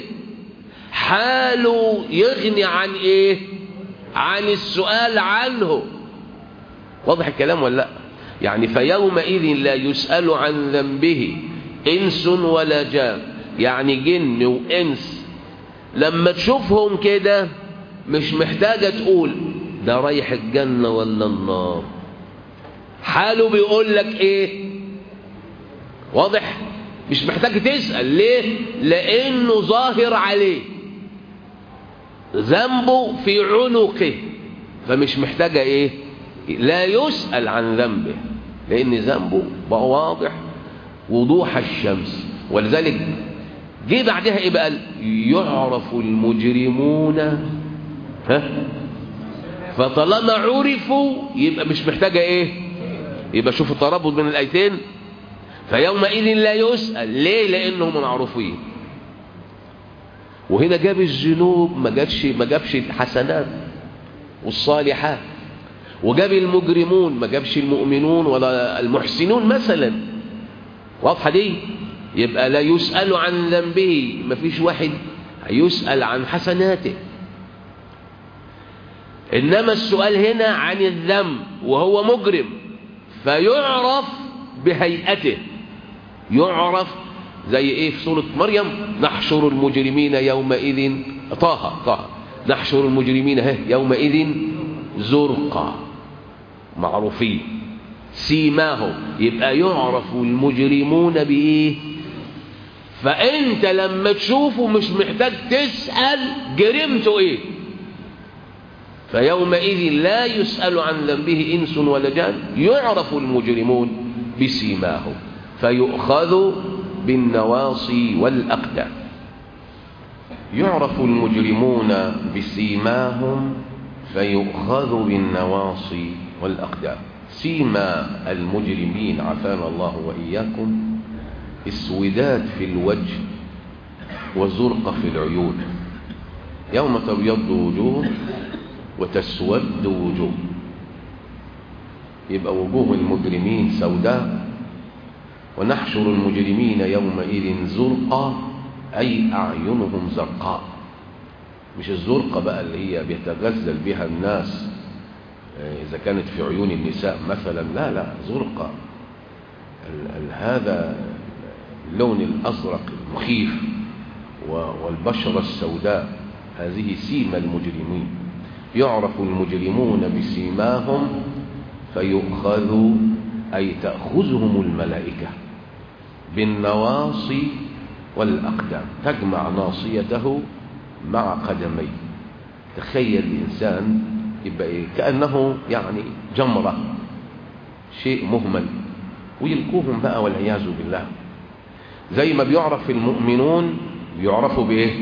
حاله يغني عن إيه؟ عن السؤال عنه. واضح الكلام ولا لا؟ يعني فيومئذ لا يسأل عن ذنبه إنس ولا جان، يعني جن وإنس لما تشوفهم كده مش محتاجة تقول ده رايح الجنة ولا النار، حاله بيقول لك إيه؟ واضح؟ مش محتاج تسأل. ليه؟ لأنه ظاهر عليه، ذنبه في عنقه، فمش محتاجة إيه؟ لا يسأل عن ذنبه، لأن ذنبه بقى واضح وضوح الشمس. ولذلك جه بعدها إيه بقى؟ يعرف المجرمون فطالما عرفوا يبقى مش محتاجة إيه؟ يبقى شوفوا الترابط بين الآيتين. فيومئذ لا يسأل. ليه؟ لأنهم معروفين. وهنا جاب الذنوب، ما جابش الحسنات والصالحات. وجاب المجرمون، ما جابش المؤمنون ولا المحسنون مثلا. واضحة دي؟ يبقى لا يسأل عن ذنبه، ما فيش واحد يسأل عن حسناته. إنما السؤال هنا عن الذنب وهو مجرم، فيعرف بهيئته. يعرف زي إيه في سورة مريم؟ نحشر المجرمين يومئذ طه نحشر المجرمين يومئذ زرقا، معروفين سيماهم. يبقى يعرف المجرمون بإيه؟ فأنت لما تشوفه مش محتاج تسأل جرمته إيه. فيومئذ لا يسأل عن ذنبه إنس ولا جان، يعرف المجرمون بسيماهم فيؤخذ بالنواصي والأقدام. يعرف المجرمون بسيماهم فيؤخذ بالنواصي والأقدام. سيما المجرمين عافانا الله وإياكم اسوداد في الوجه وزرقة في العيون، يوم تبيض وجوه وتسود وجوه. يبقى وجوه المجرمين سوداء، ونحشر المجرمين يومئذ زرقا، أي أعينهم زرقاء. مش الزرقة بقى اللي هي بيتغزل بها الناس إذا كانت في عيون النساء مثلا، لا، زرقة هذا اللون الأزرق المخيف والبشرة السوداء، هذه سيما المجرمين. يعرف المجرمون بسيماهم فيؤخذوا، أي تأخذهم الملائكة بالنواصي والأقدام، تجمع ناصيته مع قدميه. تخيل الإنسان يبقى إيه؟ كأنه يعني جمرة، شيء مهمل، ويلقوهم بقى والعياذ بالله. زي ما بيعرف المؤمنون بيعرفوا بإيه؟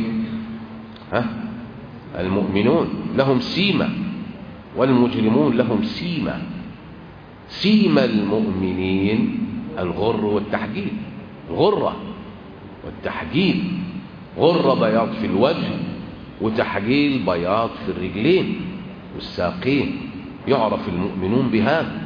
المؤمنون لهم سيمة والمجرمون لهم سيمة. سيمة المؤمنين الغر والتحجيل، غرة والتحجيل، غرة بياض في الوجه وتحجيل بياض في الرجلين والساقين. يعرف المؤمنون بهذا،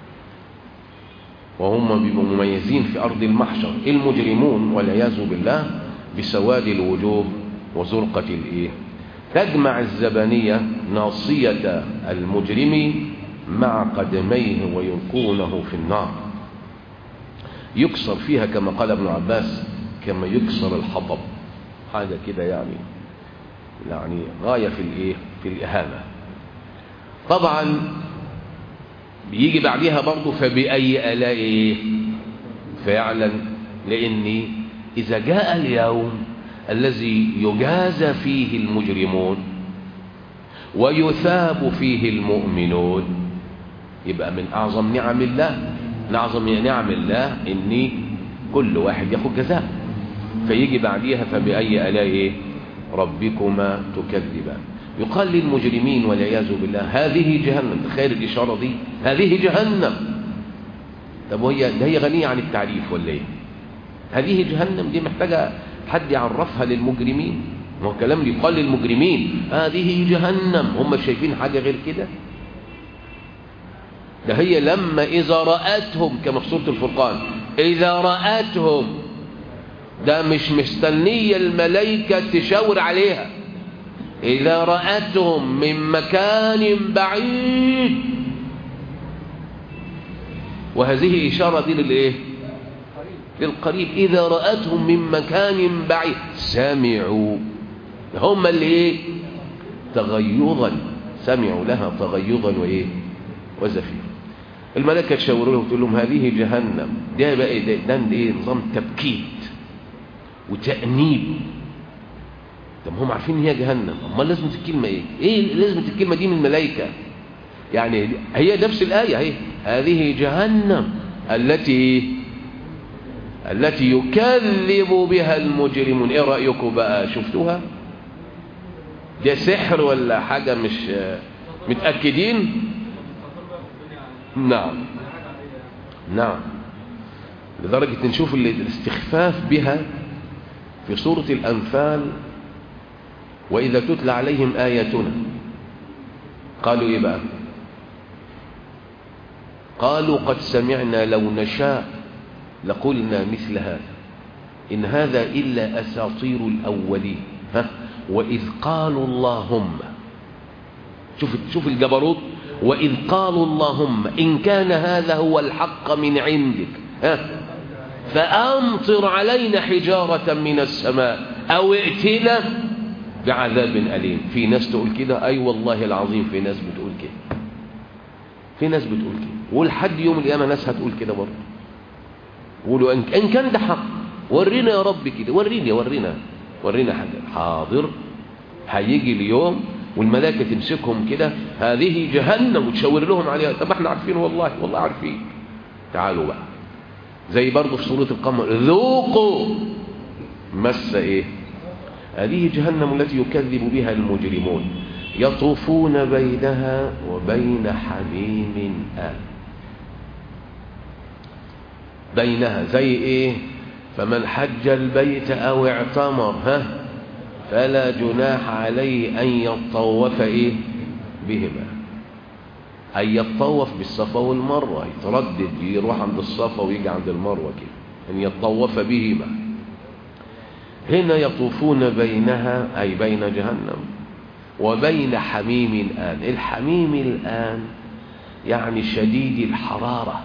وهم بيبقوا مميزين في أرض المحشر. المجرمون والعياذ بالله بسواد الوجوه وزرقة الإيه. تجمع الزبانية ناصية المجرم مع قدميه ويلقونه في النار، يكسر فيها كما قال ابن عباس كما يكسر الحطب، حاجة كده يعني غاية في الإيه، في الإهانة. طبعا بيجي بعدها برضه فبأي آلاء إيه فعلا، لأن إذا جاء اليوم الذي يجازى فيه المجرمون ويثاب فيه المؤمنون، يبقى من أعظم نعم الله، من أعظم نعم الله إن كل واحد ياخد جزاء. فيجي بعديها فبأي آلاء ربكما تكذبان. يقال للمجرمين والعياذ بالله هذه جهنم. تخيل الإشارة دي، هذه جهنم. طب هي غنية عن التعريف ولا ايه؟ هذه جهنم دي محتاجة حد يعرفها للمجرمين. ما هو كلام يقال للمجرمين هذه جهنم، هم شايفين حاجة غير كده؟ ده هي لما إذا رأتهم كما في سورة الفرقان، إذا رأتهم، ده مش مستنية الملائكة تشاور عليها، إذا رأتهم من مكان بعيد. وهذه إشارة دي للإيه؟ للقريب. إذا رأتهم من مكان بعيد سمعوا، هم اللي إيه؟ تغيظا، سمعوا لها تغيظا وإيه؟ وزفير. الملائكة تشاور لهم وتقول لهم هذه جهنم. ده بقى إيه؟ ده إيه؟ نظام تبكيت وتأنيب. طب هم عارفين ان هي جهنم، امال لازمه الكلمه ايه؟ ايه لازمه الكلمه دي من الملائكه؟ يعني هي نفس الايه اهي، هذه جهنم التي يكذب بها المجرمون. ايه رايكم بقى؟ شفتوها؟ ده سحر ولا حاجه؟ مش متاكدين؟ نعم لدرجه نشوف الاستخفاف بها في سوره الانفال. وإذا تتلى عليهم آياتنا قالوا إيه بقى؟ قالوا قد سمعنا لو نشاء لقلنا مثل هذا إن هذا إلا أساطير الأولين. وإذ قالوا اللهم، شوف الجبروت، وإذ قالوا اللهم إن كان هذا هو الحق من عندك فأمطر علينا حجارة من السماء أو ائتنا بعذاب أليم. في ناس تقول كده، أي والله العظيم في ناس بتقول كده، في ناس بتقول كده، ولحد يوم القيامة ناس هتقول كده برضه. قولوا إن كان ده حق ورينا يا رب كده، ورينا حاجة. حاضر، هيجي اليوم والملائكة تمسكهم كده هذه جهنم وتشاور لهم عليها. طب احنا عارفين، والله عارفين. تعالوا بقى زي برضه في سورة القمر، ذوقوا مس ايه؟ هذه جهنم التي يكذب بها المجرمون يطوفون بينها وبين حميم آن. بينها زي ايه؟ فمن حج البيت او اعتمر فلا جناح عليه ان يطوف ايه بهما، ان يطوف بالصفا والمروه، يتردد يروح عند الصفا ويجي عند المروه كده، ان يطوف بهما. هنا يطوفون بينها أي بين جهنم وبين حميم الآن. الحميم الآن يعني شديد الحرارة،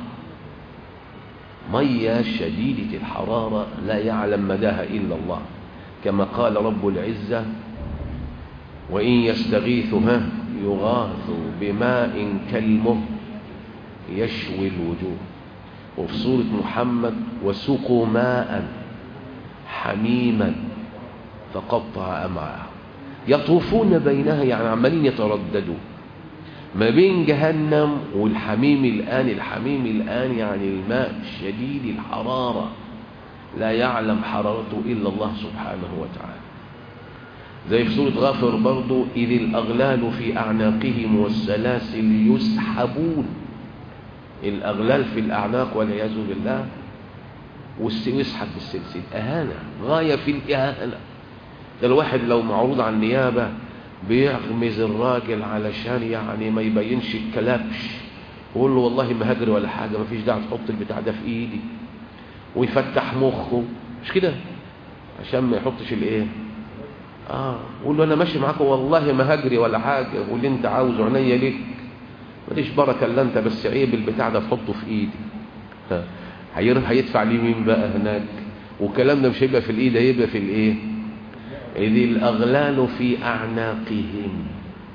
مية شديدة الحرارة لا يعلم مداها إلا الله، كما قال رب العزة وإن يستغيثوا يغاثوا بماء كالمهل يشوي الوجوه. وفي سورة محمد وسقوا ماء حميما فقطع أمعاءهم. يطوفون بينها يعني عمالين يترددوا ما بين جهنم والحميم الآن. الحميم الآن يعني الماء شديد الحرارة لا يعلم حرارته إلا الله سبحانه وتعالى. زي في سورة غافر برضو إذ الأغلال في أعناقهم والسلاسل يسحبون. الأغلال في الأعناق والعياذ بالله ويسحب بالسلسل. أهانة غاية في الإهانة. ده الواحد لو معروض على النيابة بيغمز الراجل علشان يعني ما يبينش الكلبش، ويقول له والله ما هجري ولا حاجة، ما فيش داعي تحط البتاع ده في ايدي، ويفتح مخه مش كده عشان ما يحطش الايه قول له انا ماشي معاك والله ما هجري ولا حاجة، واللي انت عاوزه عينيا ليك، ماليش بركة الا انت، بس عيب البتاع ده تحطه في ايدي. هيدفع لي مين بقى هناك؟ والكلام ده مش هيبقى في الايد، هيبقى في الايه؟ إذ الأغلال في أعناقهم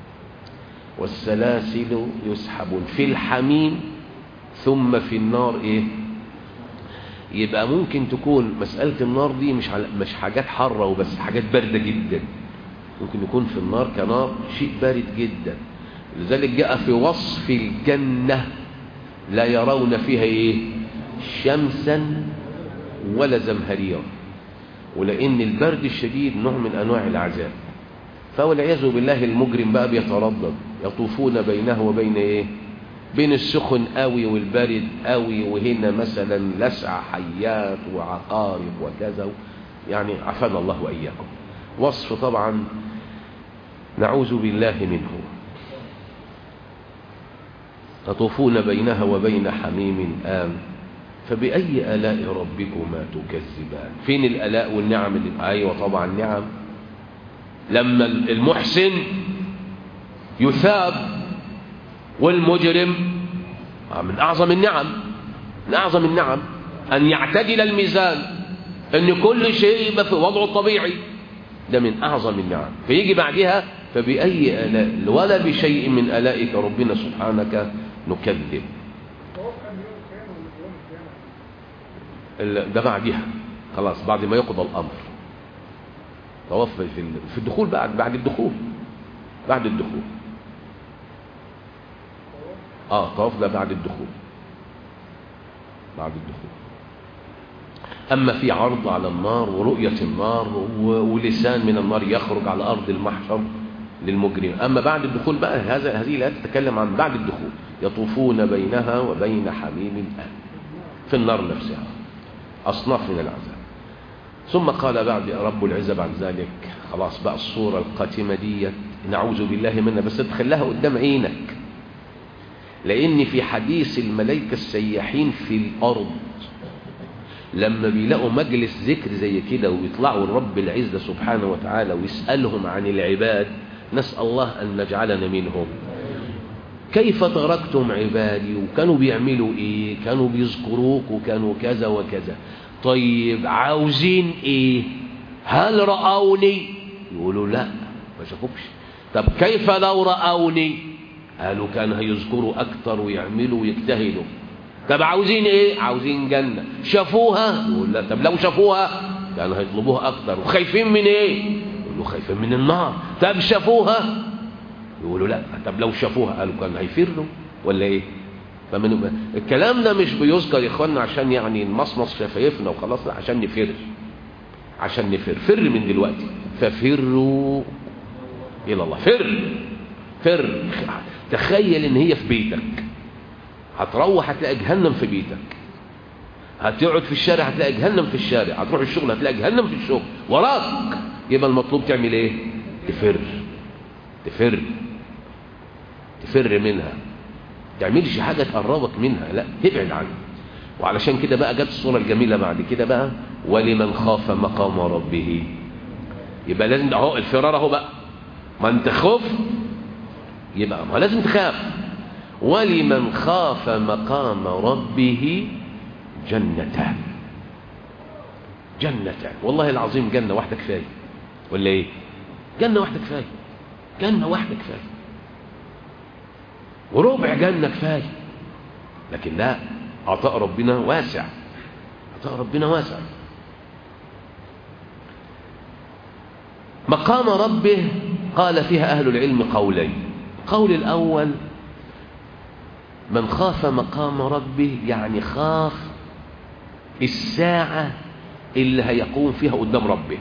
والسلاسل يسحبون في الحميم ثم في النار ايه؟ يبقى ممكن تكون مسألة النار دي مش حاجات حارة وبس، حاجات باردة جدا. ممكن يكون في النار كنار شيء بارد جدا. لذلك جاء في وصف الجنة لا يرون فيها ايه؟ شمسا ولا زمهريرا. ولأن البرد الشديد نوع من أنواع العذاب، فوالعياذ بالله المجرم بقى بيتردد. يطوفون بينه وبين ايه؟ بين السخن قوي والبارد قوي، وهنا مثلا لسع حيات وعقارب وكذا، يعني عافانا الله وإياكم. وصف طبعا نعوذ بالله منه. يطوفون بينها وبين حميم آن فبأي آلاء ربكما تكذبان. فين الآلاء والنعم اللي أيوة طبعا نعم. لما المحسن يثاب والمجرم من أعظم النعم، من أعظم النعم أن يعتدل الميزان، أن كل شيء يبقى في وضعه الطبيعي، ده من أعظم النعم. فيجي بعدها فبأي آلاء ولا بشيء من آلائك ربنا سبحانك نكذب. ده بعدها خلاص، بعد ما يقضى الأمر. طواف في الدخول بعد الدخول، بعد الدخول طواف ده بعد الدخول، بعد الدخول. أما في عرض على النار ورؤية النار ولسان من النار يخرج على أرض المحشر للمجرم. أما بعد الدخول بقى هذه لا تتكلم عن بعد الدخول. يطوفون بينها وبين حميم آن في النار نفسها، أصناف من العذاب. ثم قال بعد رب العزة بعد ذلك خلاص بقى الصورة القاتمة دي نعوذ بالله منها، بس تخليها قدام عينك، لأن في حديث الملائكة السياحين في الأرض لما بيلاقوا مجلس ذكر زي كده ويطلعوا لرب العزة سبحانه وتعالى ويسألهم عن العباد، نسأل الله أن نجعلنا منهم. كيف تركتم عبادي؟ وكانوا بيعملوا ايه؟ كانوا بيذكروك وكانوا كذا وكذا. طيب عاوزين ايه؟ هل رأوني؟ يقولوا لا ما شافوكش. طب كيف لو رأوني؟ قالوا كان هيذكروا اكتر ويعملوا ويجتهدوا. طب عاوزين ايه؟ عاوزين جنة. شافوها؟ يقول لا. طب لو شافوها كانوا هيطلبوها اكتر. وخايفين من ايه؟ يقولوا خايفين من النار. طب شافوها؟ يقولوا لا. طب لو شافوها قالوا كان هيفروا ولا ايه؟ الكلام ده مش بيذكر يا اخوانا عشان يعني نمصمص شفايفنا وخلاص، لا، عشان نفر، عشان فر من دلوقتي. ففروا الى الله. فر. تخيل ان هي في بيتك، هتروح هتلاقي جهنم في بيتك، هتقعد في الشارع هتلاقي جهنم في الشارع، هتروح الشغل هتلاقي جهنم في الشغل وراك. يبقى المطلوب تعمل ايه؟ تفر منها، تعملش حاجة تقربك منها، لا تبعد عنها. وعلشان كده بقى جت الصورة الجميلة بعد كده بقى، ولمن خاف مقام ربه. يبقى لازم اهو الفرار اهو بقى، ما انت خوف يبقى ما لازم تخاف. ولمن خاف مقام ربه جنتان. والله العظيم جنة واحدة كفاية ولا ايه؟ جنة واحدة كفاية، وربع جنة كفاية. لكن لا، عطاء ربنا واسع. مقام ربه قال فيها أهل العلم قولين. قول الأول من خاف مقام ربه يعني خاف الساعة اللي هيقوم فيها قدام ربه،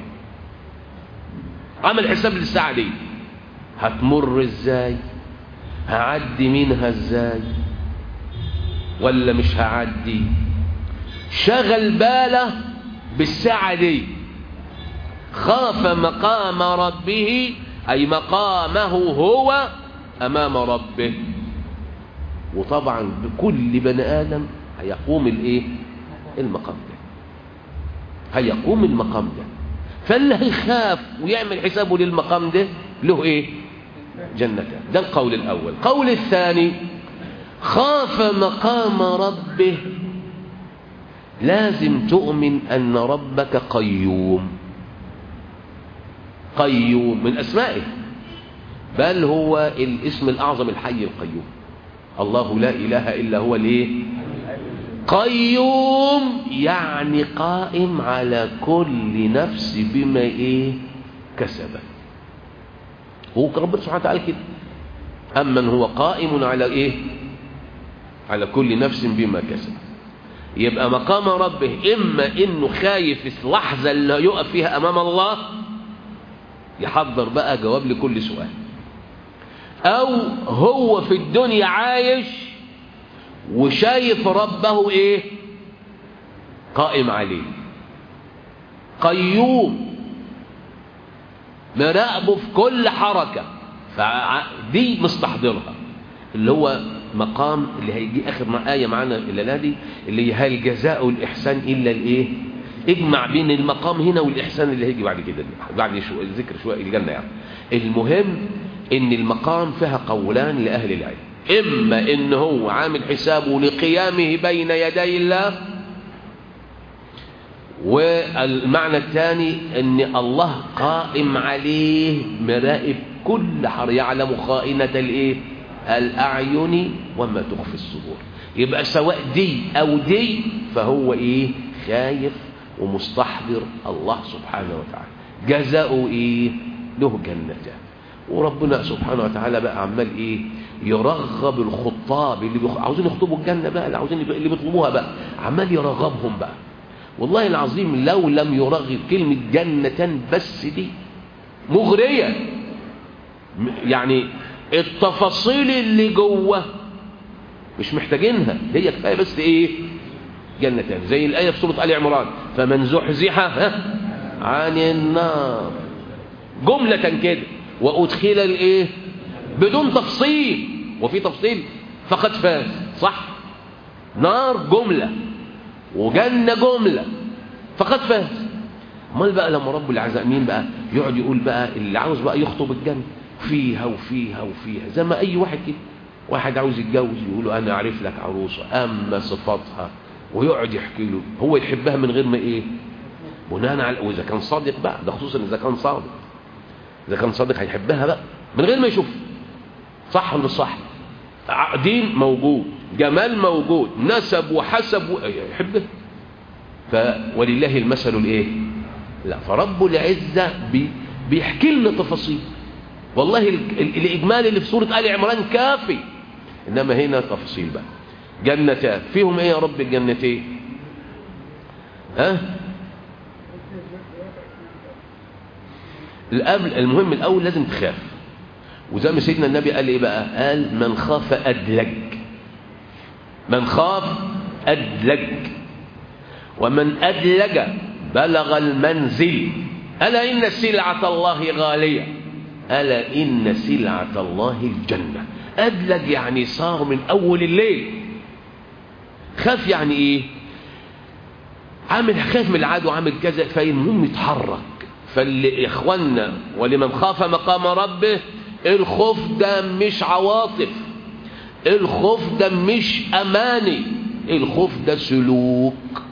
عمل حساب للساعة دي هتمر ازاي، هعدي منها ازاي ولا مش هعدي، شغل باله بالساعة دي. خاف مقام ربه أي مقامه هو أمام ربه. وطبعا بكل بني آدم هيقوم المقام ده، فاللي هيخاف ويعمل حسابه للمقام ده له جنتان. ده القول الأول. القول الثاني خاف مقام ربه لازم تؤمن أن ربك قيوم من أسمائه، بل هو الاسم الأعظم الحي القيوم. الله لا إله إلا هو قيوم يعني قائم على كل نفس بما كسبت. هو ربنا سبحانه وتعالى كده، أمن هو قائم على على كل نفس بما كسبت. يبقى مقام ربه إما إنه خايف اللحظة اللي يقف فيها أمام الله يحضر بقى جواب لكل سؤال، أو هو في الدنيا عايش وشايف ربه قائم عليه، قيوم مراقبه في كل حركة، فدي مستحضرها، اللي هو مقام اللي هيجي آخر آية معانا الليلة دي، اللي هي هل جزاء والإحسان إلا اجمع بين المقام هنا والإحسان اللي هيجي بعد كده، بعد ذكر شوية الجنة يعني. المهم إن المقام فيها قولان لأهل العلم، إما إن هو عامل حسابه لقيامه بين يدي الله، والمعنى الثاني إن الله قائم عليه مراقب كل حر، يعلم خائنة الأعين وما تخفي الصدور. يبقى سواء دي أو دي فهو خايف ومستحضر الله سبحانه وتعالى. جزاؤه له جنتان. وربنا سبحانه وتعالى بقى عمال يرغب الخطاب اللي عاوزين يخطبوا الجنة بقى، اللي بيطلبوها بقى عمال يرغبهم بقى. والله العظيم لو لم يرغب كلمة جنة بس دي مغرية، يعني التفاصيل اللي جوه مش محتاجينها، هي كفاية بس جنتان. زي الآية في سورة آل عمران فمن زحزح عن النار جملة كده وأدخل بدون تفصيل، وفي تفصيل فقد فاز، صح؟ نار جملة وجنة جملة فقد فاز. امال بقى لما رب العالمين بقى يقعد يقول بقى اللي عاوز بقى يخطب الجنة فيها وفيها وفيها، زي ما أي واحد كده، واحد عاوز يتجوز يقول له أنا أعرف لك عروسة أما صفاتها، ويقعد يحكي له هو يحبها من غير ما بناء على، وإذا كان صادق بقى، ده خصوصا إذا كان صادق هيحبها بقى من غير ما يشوف، صح ولا صح؟ دين موجود، جمال موجود، نسب وحسب يحبه. ولله المثل لا، فرب العزة بيحكي لنا تفاصيل. والله الإجمال اللي في سورة آل عمران كافي، إنما هنا تفاصيل بقى. جنتان فيهم يا رب الجنتين؟ المهم الأول لازم تخاف، وزي ما سيدنا النبي قال بقى، قال من خاف أدلج. ومن أدلج بلغ المنزل. ألا إن سلعة الله غالية، ألا إن سلعة الله الجنة. أدلج يعني صار من أول الليل. خاف يعني إيه؟ عامل خاف من العدو، عامل كذا، فالمهم يتحرك. فاللي إخواننا ولمن خاف مقام ربه، الخوف ده مش عواطف، الخوف ده مش أماني، الخوف ده سلوك،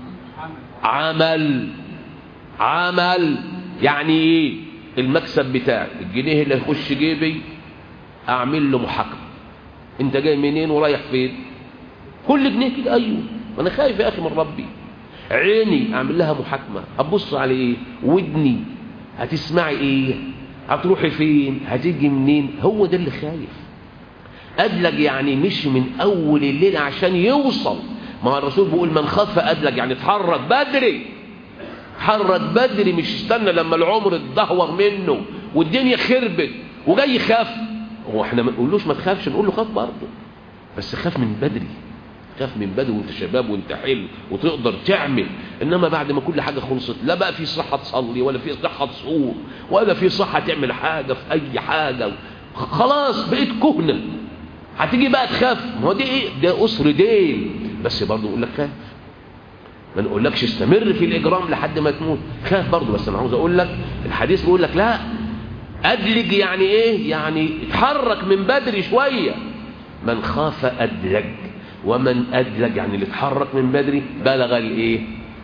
عمل. يعني ايه؟ المكسب بتاعي، الجنيه اللي يخش جيبي اعمل له محاكمه. انت جاي منين ورايح فين؟ كل جنيه كده. ايوه، انا خايف يا اخي من ربي. عيني اعمل لها محاكمه، ابص على ايه؟ ودني هتسمعي ايه؟ هتروحي فين؟ هتيجي منين؟ هو ده اللي خايف. أدلج يعني مش من أول الليل عشان يوصل. ما الرسول بيقول من خاف أدلج، يعني اتحرك بدري، اتحرك بدري، مش استنى لما العمر اتدهور منه والدنيا خربت وجاي يخاف. هو احنا ما نقولوش ما تخافش، نقول له خاف برضه، بس خاف من بدري، خاف من بدري وانت شباب وانت حلو وتقدر تعمل. انما بعد ما كل حاجه خلصت، لا بقى في صحه تصلي ولا في صحه تصوم ولا في صحه تعمل حاجه في اي حاجه، خلاص بقيت كهنه، هتيجي بقى تخاف. ما هو دي ايه؟ ده اسر دين. بس برضه يقول لك خاف، ما نقولكش استمر في الاجرام لحد ما تموت، خاف برضه. بس انا عاوز اقول لك الحديث بيقول لك لا، ادلج يعني ايه؟ يعني اتحرك من بدري شويه. من خاف ادلج، ومن ادلج يعني اللي اتحرك من بدري بلغ الايه؟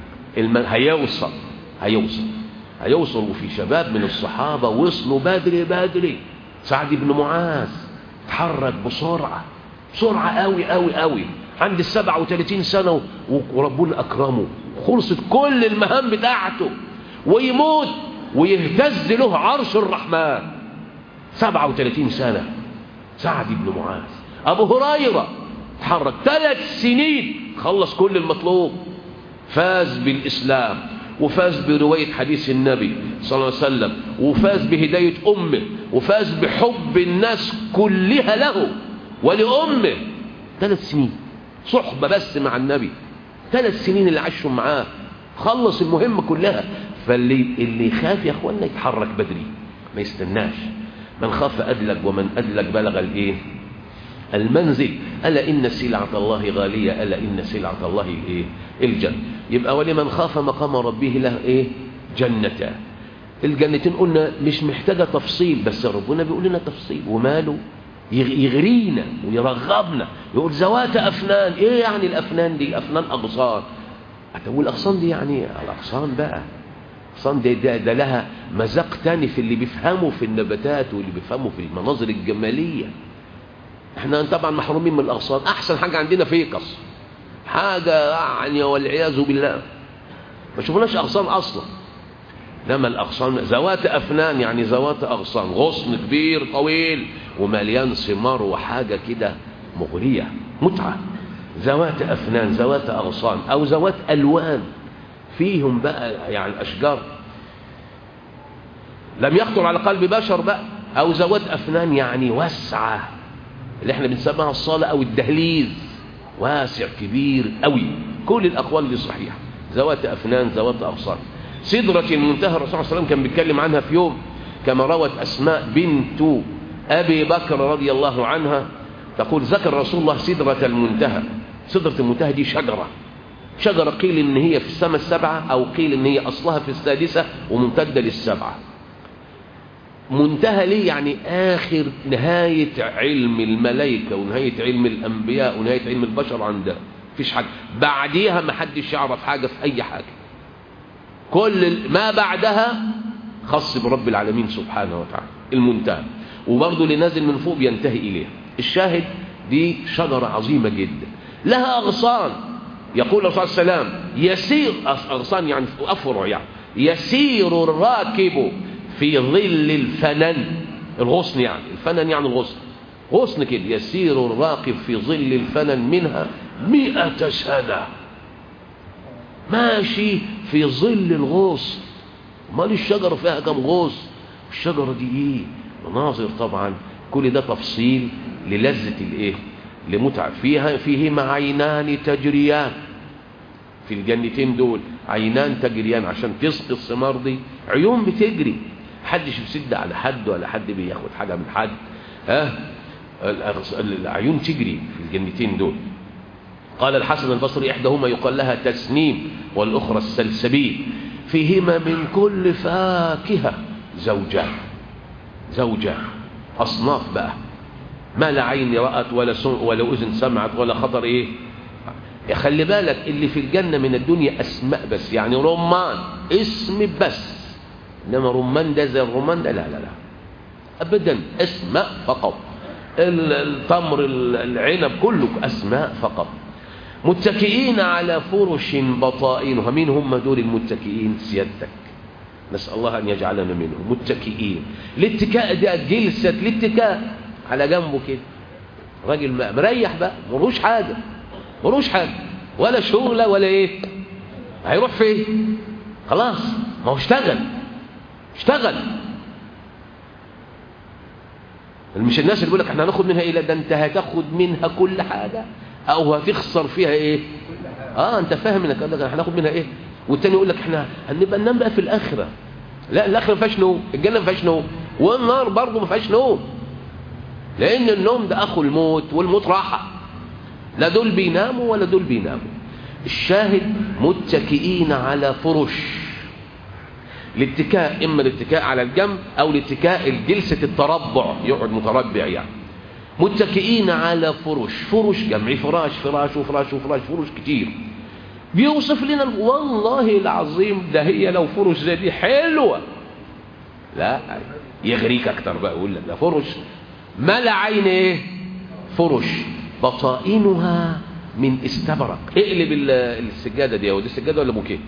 هيوصل. وفي شباب من الصحابه وصلوا بدري. سعد بن معاذ اتحرك بسرعه قوي عند 37 سنه، وربنا اكرمه، خلصت كل المهام بتاعته، ويموت ويهتز له عرش الرحمن. 37 سنه سعد بن معاذ. ابو هريره اتحرك 3 سنين، خلص كل المطلوب، فاز بالاسلام، وفاز بروايه حديث النبي صلى الله عليه وسلم، وفاز بهدايه امه، وفاز بحب الناس كلها له ولامه. 3 سنين صحبه بس مع النبي، 3 سنين اللي عاشهم معاه، خلص المهمه كلها. فاللي يخاف يا اخوانا يتحرك بدري، ما يستناش. من خاف ادلج، ومن ادلج بلغ الايه؟ المنزل. ألا إن سلعة الله غالية، ألا إن سلعة الله الإيه؟ الجنة. يبقى ولمن خاف مقام ربه له إيه؟ جنتان. الجنتين قلنا مش محتاجة تفصيل، بس ربنا بيقول لنا تفصيل، وماله يغرينا ويرغبنا. يقول ذوات أفنان. إيه يعني الأفنان دي؟ أفنان أغصان. هتقول الأغصان دي يعني الأغصان بقى، أغصان ده لها مذاق تاني في اللي بيفهموا في النباتات واللي بيفهموا في المناظر الجمالية. احنا طبعا محرومين من الاغصان. احسن حاجه عندنا فيكس، حاجه يعني والعياذ بالله ما شفناش اغصان اصلا. لما الاغصان ذوات افنان يعني ذوات اغصان، غصن كبير طويل ومليان ثمار وحاجه كده مغريه متعه. ذوات افنان، ذوات اغصان، او ذوات الوان، فيهم بقى يعني الاشجار لم يخطر على قلب بشر بقى. او ذوات افنان يعني واسعه، اللي احنا بنسميها الصالة او الدهليز، واسع كبير قوي. كل الاقوال دي صحيحه. ذوات افنان، ذوات اغصان. سدرة المنتهى الرسول صلى الله عليه وسلم كان بيتكلم عنها في يوم، كما روت اسماء بنت ابي بكر رضي الله عنها تقول ذكر رسول الله سدرة المنتهى. سدرة المنتهى دي شجرة قيل ان هي في السماء السبعة، او قيل ان هي اصلها في السادسة وممتدة للسبعة. منتهى ليه؟ يعني آخر نهاية علم الملائكة ونهاية علم الأنبياء ونهاية علم البشر عندها، مفيش حاجة بعديها، ما حدش يعرف حاجة في أي حاجة. كل ما بعدها خاص برب العالمين سبحانه وتعالى، المنتهى. وبرضه اللي نازل من فوق ينتهي إليها. الشاهد دي شجرة عظيمة جدا لها أغصان. يقول الرسول صلى الله عليه وسلم يسير، أغصان يعني أفرع، يعني يسير الراكب في ظل الفنن. الغصن يعني الفنن يعني الغصن، غصن كده. يسير الراكب في ظل الفنن منها 100 سنة، ماشي في ظل الغصن. امال الشجرة فيها كم غصن؟ الشجرة دي ايه؟ مناظر طبعا. كل ده تفصيل للذة الايه؟ لمتعة. فيهما عينان تجريان، في الجنتين دول عينان تجريان عشان تسقي الثمار دي، عيون بتجري، محدش بيسد على حد ولا حد بياخد حاجة من حد، العيون تجري في الجنتين دول. قال الحسن البصري إحداهما يقال لها تسنيم والأخرى السلسبيل، فيهما من كل فاكهة زوجان أصناف بقى، ما لا عين رأت ولا أذن سمعت ولا خطر إيه. خلي بالك اللي في الجنة من الدنيا أسماء بس، يعني رمان اسم بس، إنما رمان ده زي الرمان ده لا أبدا، أسماء فقط. التمر العنب كله أسماء فقط. متكئين على فرش بطائنها. مين هم دول المتكئين؟ سيادتك، نسأل الله أن يجعلنا منهم. متكئين، الاتكاء ده جلسة الاتكاء على جنبه كده، راجل مريح بقى، ملوش حاجة ولا شغلة ولا ايه، هيروح فين؟ خلاص، ما هو اشتغل. مش الناس اللي بيقول لك احنا هناخد منها ايه، لا ده انت هتاخد منها كل حاجة او هتخسر فيها ايه. انت فاهم انك هناخد منها ايه. والتاني يقول لك احنا هنبقى ننام بقى في الاخره. لا، الاخره ما فيهاش نوم، الجنه ما فيهاش نوم، والنار برضه ما فيهاش نوم، لان النوم ده اخو الموت، والموت راحه، لا دول بيناموا ولا دول بيناموا. الشاهد متكئين على فرش، الاتكاء اما الاتكاء على الجنب او الاتكاء الجلسه التربع، يقعد متربع يعني. متكئين على فرش جمع فراش، فرش كتير. بيوصف لنا والله العظيم ده هي لو فرش زي دي حلوه، لا يغريك اكتر بقى، يقول لك ده فرش ما لا عين ايه، فرش بطائنها من استبرق. اقلب السجاده دي، ودي السجاده ولا موكيت؟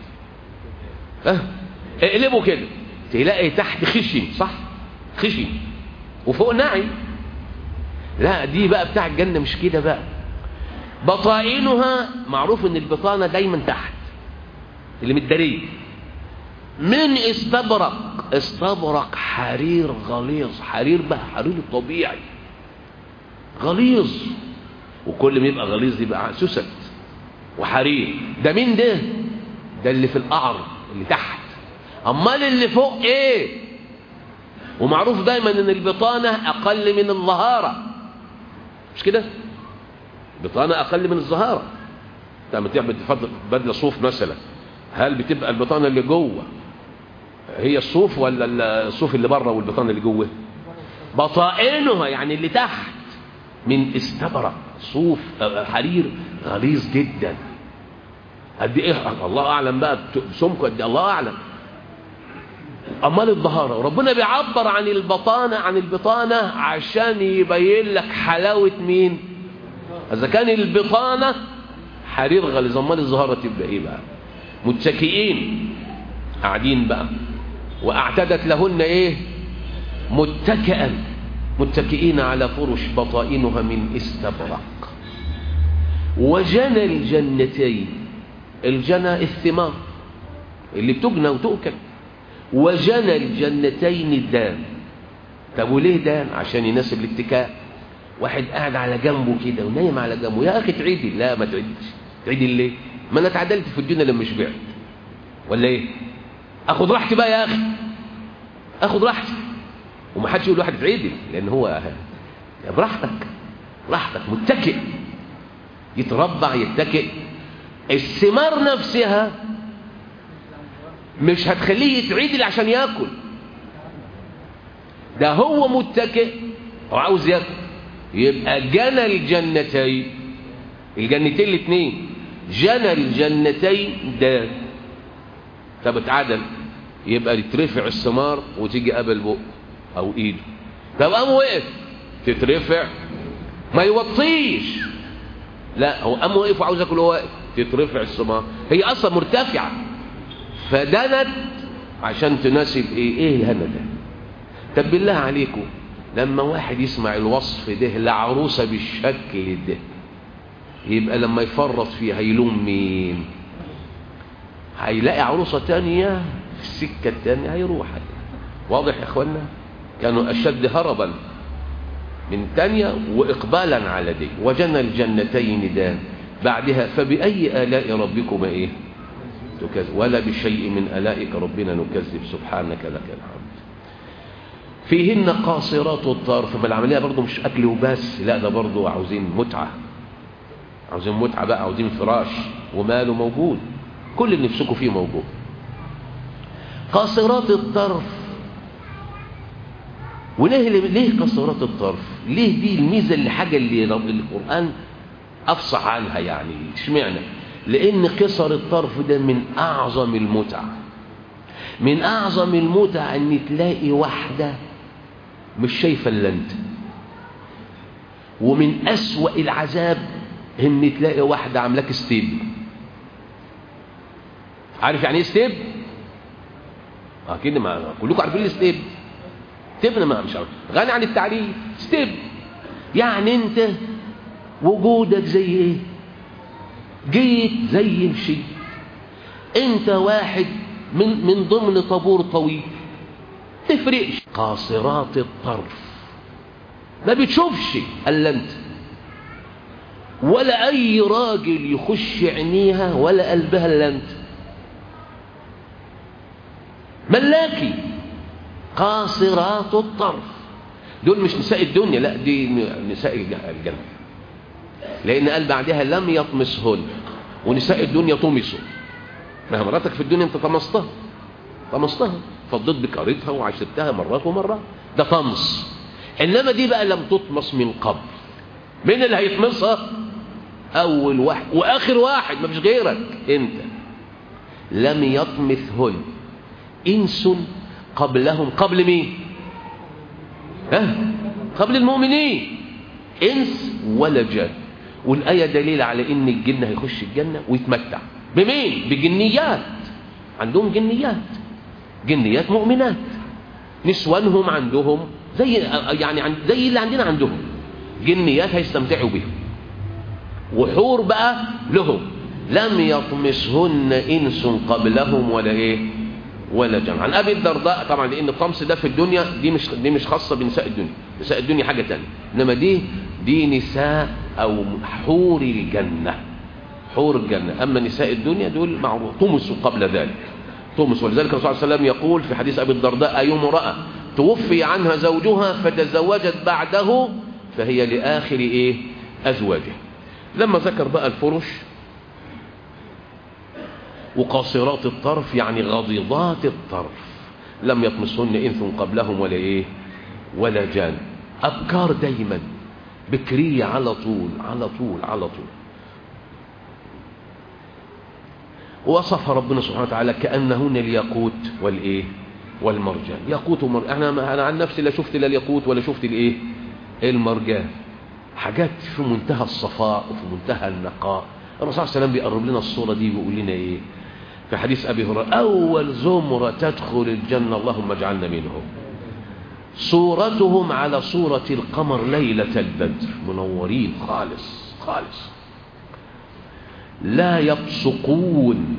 اقلبه كده تلاقي تحت خشن، صح؟ خشن وفوق ناعم. لا دي بقى بتاع الجنه مش كده بقى. بطائنها، معروف ان البطانه دايما تحت اللي متداريه، من استبرق حرير غليظ. حرير بقى حرير طبيعي غليظ، وكل ما يبقى غليظ يبقى سوست وحرير. ده مين ده؟ ده اللي في القعر اللي تحت. امال اللي فوق ايه؟ ومعروف دايما ان البطانه اقل من الظهاره، مش كده؟ بطانه اقل من الظهاره. لما تعمل بدله صوف مثلا، هل بتبقى البطانه اللي جوه هي الصوف ولا الصوف اللي بره والبطانه اللي جوه؟ بطائنها يعني اللي تحت من استبرق، صوف حرير غليظ جدا. قد ايه الله اعلم بقى سمكه قد الله اعلم. امال الظهاره، وربنا بيعبر عن البطانه عشان يبين لك حلاوه مين. اذا كان البطانه حرير غليظ، امال الظهاره تبقى ايه بقى؟ متكئين قاعدين بقى، واعتدت لهن ايه؟ متكئين على فرش بطائنها من استبرق. وجنى الجنتين، الجنى الثمار اللي بتجنى وتؤكل. وجنى الجنتين دان. طب وليه دان؟ عشان يناسب الاتكاء. واحد قاعد على جنبه كده ونايم على جنبه، يا اخي تعيدي. لا ما تعيدش. تعيدي ليه؟ ما انا اتعدلت في الدنيا لما شبعت، ولا ايه؟ اخد راحتي بقى يا اخي، اخد راحتي. وما حدش يقول واحد تعيدي، لان هو براحتك متكئ، يتربع يتكئ. الثمار نفسها مش هتخليه يتعدل عشان ياكل، ده هو متكئ وعاوز ياكل. يبقى جنى الجنتين الاثنين، جنى الجنتين ده. طب اتعدل، يبقى يترفع الثمار وتيجي قبل بقه او ايده. طب قام وقف، تترفع ما يوطيش، لا هو قام وقف وعاوز ياكل، هو واقف، تترفع الثمار. هي اصلا مرتفعه، فدنت عشان تناسب ايه الهنا ده. طب بالله عليكم، لما واحد يسمع الوصف ده لعروسه بالشكل ده، يبقى لما يفرط فيها يلوم مين؟ هيلاقي عروسه تانية في السكه التانية هيروح. واضح يا اخوانا؟ كانوا اشد هربا من تانية واقبالا على دي. وجنى الجنتين دان. بعدها فبأي آلاء ربكما ايه تكذب، ولا بشيء من آلائك ربنا نكذب، سبحانك لك الحمد. فيهن قاصرات الطرف. فالعملية برضو مش أكل وبس، لا ده برضو عاوزين متعة، عاوزين متعة بقى، عاوزين فراش وماله موجود، كل اللي نفسكوا فيه موجود. قاصرات الطرف. ليه قاصرات الطرف؟ ليه دي الميزة اللي حاجة اللي القرآن أفصح عنها يعني؟ اشمعنى؟ لأن قصر الطرف ده من أعظم المتع، من أعظم المتع أن تلاقي واحدة مش شايفة إلا أنت. ومن أسوأ العذاب أن تلاقي واحدة عاملاك ستيب. عارف يعني إيه ستيب؟ أكيد ما كلكم عارفين الستيب. ستيب ما مش عارف، غني عن التعريف. ستيب يعني أنت وجودك زي إيه؟ جيت زي مشيت. أنت واحد من ضمن طابور طويل، تفرقش. قاصرات الطرف ما بتشوفش الا انت، ولا اي راجل يخش عينيها ولا قلبها الا انت. ملاكي قاصرات الطرف دول مش نساء الدنيا، لا دي نساء الجنة، لان قال بعدها لم يطمسهن. ونساء الدنيا طمسوا. ما مراتك في الدنيا انت طمستها، فضيت بكارتها وعشرتها مرات ومرات، ده طمس. انما دي بقى لم تطمس من قبل. مين اللي هيطمسها؟ اول واحد واخر واحد، ما فيش غيرك انت. لم يطمثهن انس قبلهم. قبل مين؟ قبل المؤمنين. انس ولا جن. والايه دليل على ان الجن هيخش الجنه ويتمتع بمين؟ بجنيات. عندهم جنيات مؤمنات، نسوانهم عندهم زي اللي عندنا عندهم جنيات هيستمتعوا بهم. وحور بقى لهم لم يطمسهن انس قبلهم ولا جن. عن ابي الدرداء طبعا، لان الطمس ده في الدنيا دي مش خاصه بنساء الدنيا. نساء الدنيا حاجه تانية، انما دي نساء او حور الجنه. حور الجنه. اما نساء الدنيا دول معروف طمسوا قبل ذلك. طمس. ولذلك الرسول صلى الله عليه وسلم يقول في حديث ابي الدرداء: اي امراه توفي عنها زوجها فتزوجت بعده فهي لاخر ازواجه. لما ذكر بقى الفرش وقاصرات الطرف يعني غضيضات الطرف، لم يطمسهن انس قبلهم ولا جان. ابكار دايما بكريه على طول. وصف ربنا سبحانه وتعالى كأنهن الياقوت والمرجان. ياقوت أنا عن نفسي لا شفت لا الياقوت ولا شفت المرجان. حاجات في منتهى الصفاء وفي منتهى النقاء. الرسول صلى الله عليه وسلم بيقرب لنا الصورة دي بيقول لنا في حديث أبي هريرة: أول زمرة تدخل الجنة اللهم اجعلنا منهم صورتهم على صورة القمر ليلة البدر، منورين خالص لا يبصقون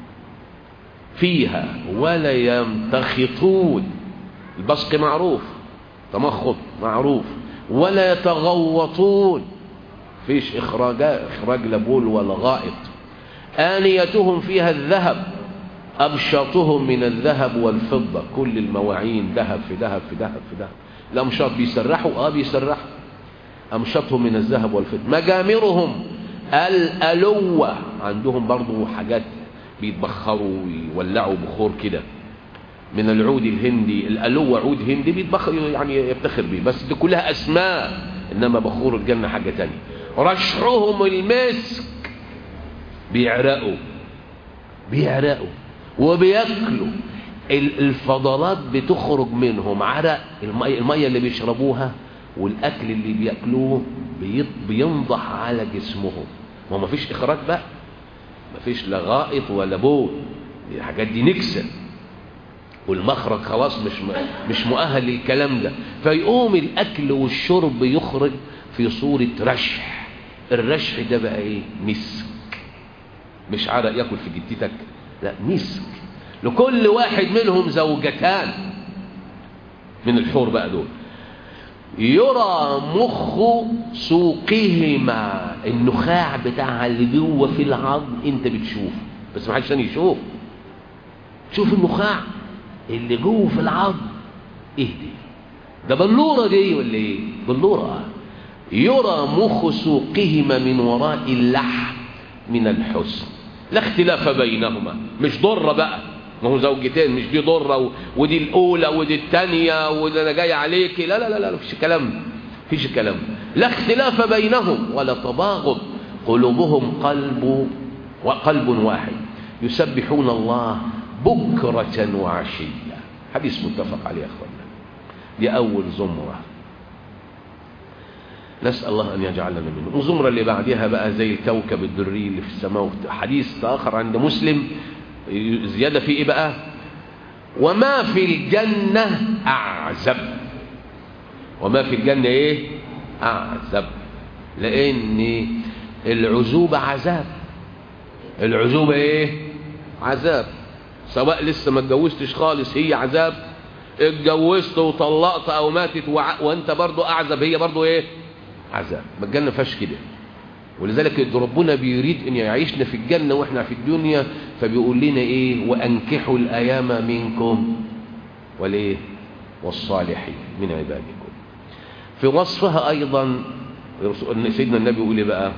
فيها ولا يمتخطون. البصق معروف، تمخط معروف. ولا يتغوطون، فيش إخراج لبول ولا غائط. آنيتهم فيها الذهب، أبشطهم من الذهب والفضة. كل المواعين ذهب في ذهب في ذهب في ذهب. الأمشاط بيسرحوا بيسرحوا، أمشطهم من الذهب والفضة. مجامرهم الألوة، عندهم برضو حاجات بيتبخروا ويولعوا بخور كده من العود الهندي. الألوة عود هندي بيتبخر يعني يفتخر به، بس دي كلها أسماء، إنما بخور الجنة حاجة تانية. رشحهم المسك، بيعرقوا وبيأكلوا. الفضلات بتخرج منهم عرق. المية اللي بيشربوها والأكل اللي بيأكلوه بينضح على جسمهم. ما فيش إخراج بقى، ما فيش لا غائط ولا بول. الحاجات دي نكسة، والمخرج خلاص مش مؤهل للكلام ده. فيقوم الأكل والشرب يخرج في صورة رشح. الرشح ده بقى مسك، مش عرق يأكل في جدتك، لا مسك. لكل واحد منهم زوجتان من الحور بقى دول. يرى مخ سوقهما، النخاع بتاعها اللي جوه في العظم انت بتشوف بس ما حدش تاني يشوف. شوف النخاع اللي جوه في العظم، ايه دي؟ ده بلورة دي ولا ايه؟ بلورة. يرى مخ سوقهما من وراء اللحم من الحسن، لا اختلاف بينهما. مش ضرة بقى، ما هو زوجتين، مش دي ضرة ودي الأولى ودي الثانية وده أنا جاي عليك. لا لا لا لا، مفيش كلام، مفيش كلام. لا اختلاف بينهم ولا تباغض، قلوبهم قلب واحد، يسبحون الله بكرة وعشية. حديث متفق عليه يا أخوانا. دي أول زمرة، نسأل الله أن يجعلنا منهم. الزمرة اللي بعدها بقى زي الكوكب الدري اللي في السماء. حديث آخر عند مسلم زيادة في إيه بقى؟ وما في الجنة أعزب. وما في الجنة إيه؟ أعزب. لأن العزوبة عذاب. العزوبة إيه؟ عذاب. سواء لسه ما اتجوزتش خالص هي عذاب، اتجوزت وطلقت أو ماتت وأنت برضو أعزب، هي برضو إيه؟ عذاب. ما الجنة فاش كده. ولذلك ربنا بيريد ان يعيشنا في الجنة واحنا في الدنيا، فبيقول لنا ايه؟ وانكحوا الايام منكم والايه؟ والصالحين من عبادكم. في وصفها ايضا سيدنا النبي يقول ايه بقى؟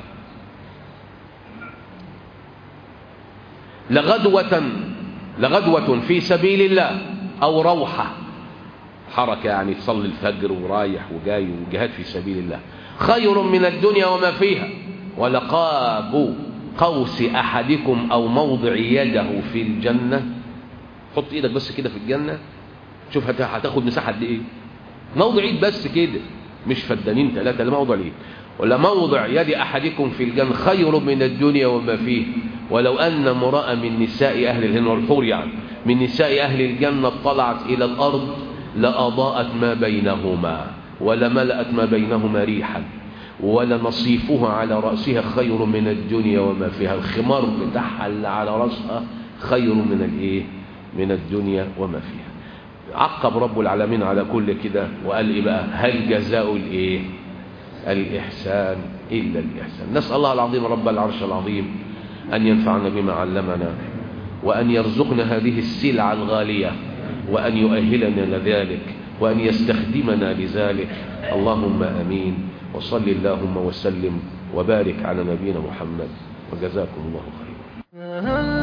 لغدوة في سبيل الله، او روحة، حركة يعني تصلي الفجر ورايح وجاي وجهاد في سبيل الله، خير من الدنيا وما فيها، ولقاب قوس أحدكم أو موضع يده في الجنة. حط إيدك بس كده في الجنة، شوف هتاخد مساحة قد إيه. موضع إيد بس كده، مش فدانين ثلاثة، لموضع إيد. ولا موضع يد أحدكم في الجنة خير من الدنيا وما فيه، ولو أن امرأة من نساء أهل الجنة، والحور يعني، من نساء أهل الجنة اطلعت إلى الأرض لأضاءت ما بينهما ولملأت ما بينهما ريحا، ولنصيفها على رأسها خير من الدنيا وما فيها. الخمار بتاعها اللي على رأسها خير من الايه؟ من الدنيا وما فيها. عقب رب العالمين على كل كده وقال ايه بقى؟ هل جزاء الايه؟ الإحسان إلا الإحسان. نسأل الله العظيم رب العرش العظيم أن ينفعنا بما علمنا، وأن يرزقنا هذه السلعة الغالية، وأن يؤهلنا لذلك، وأن يستخدمنا لذلك. اللهم آمين. وصل اللهم وسلم وبارك على نبينا محمد، وجزاكم الله خيرا.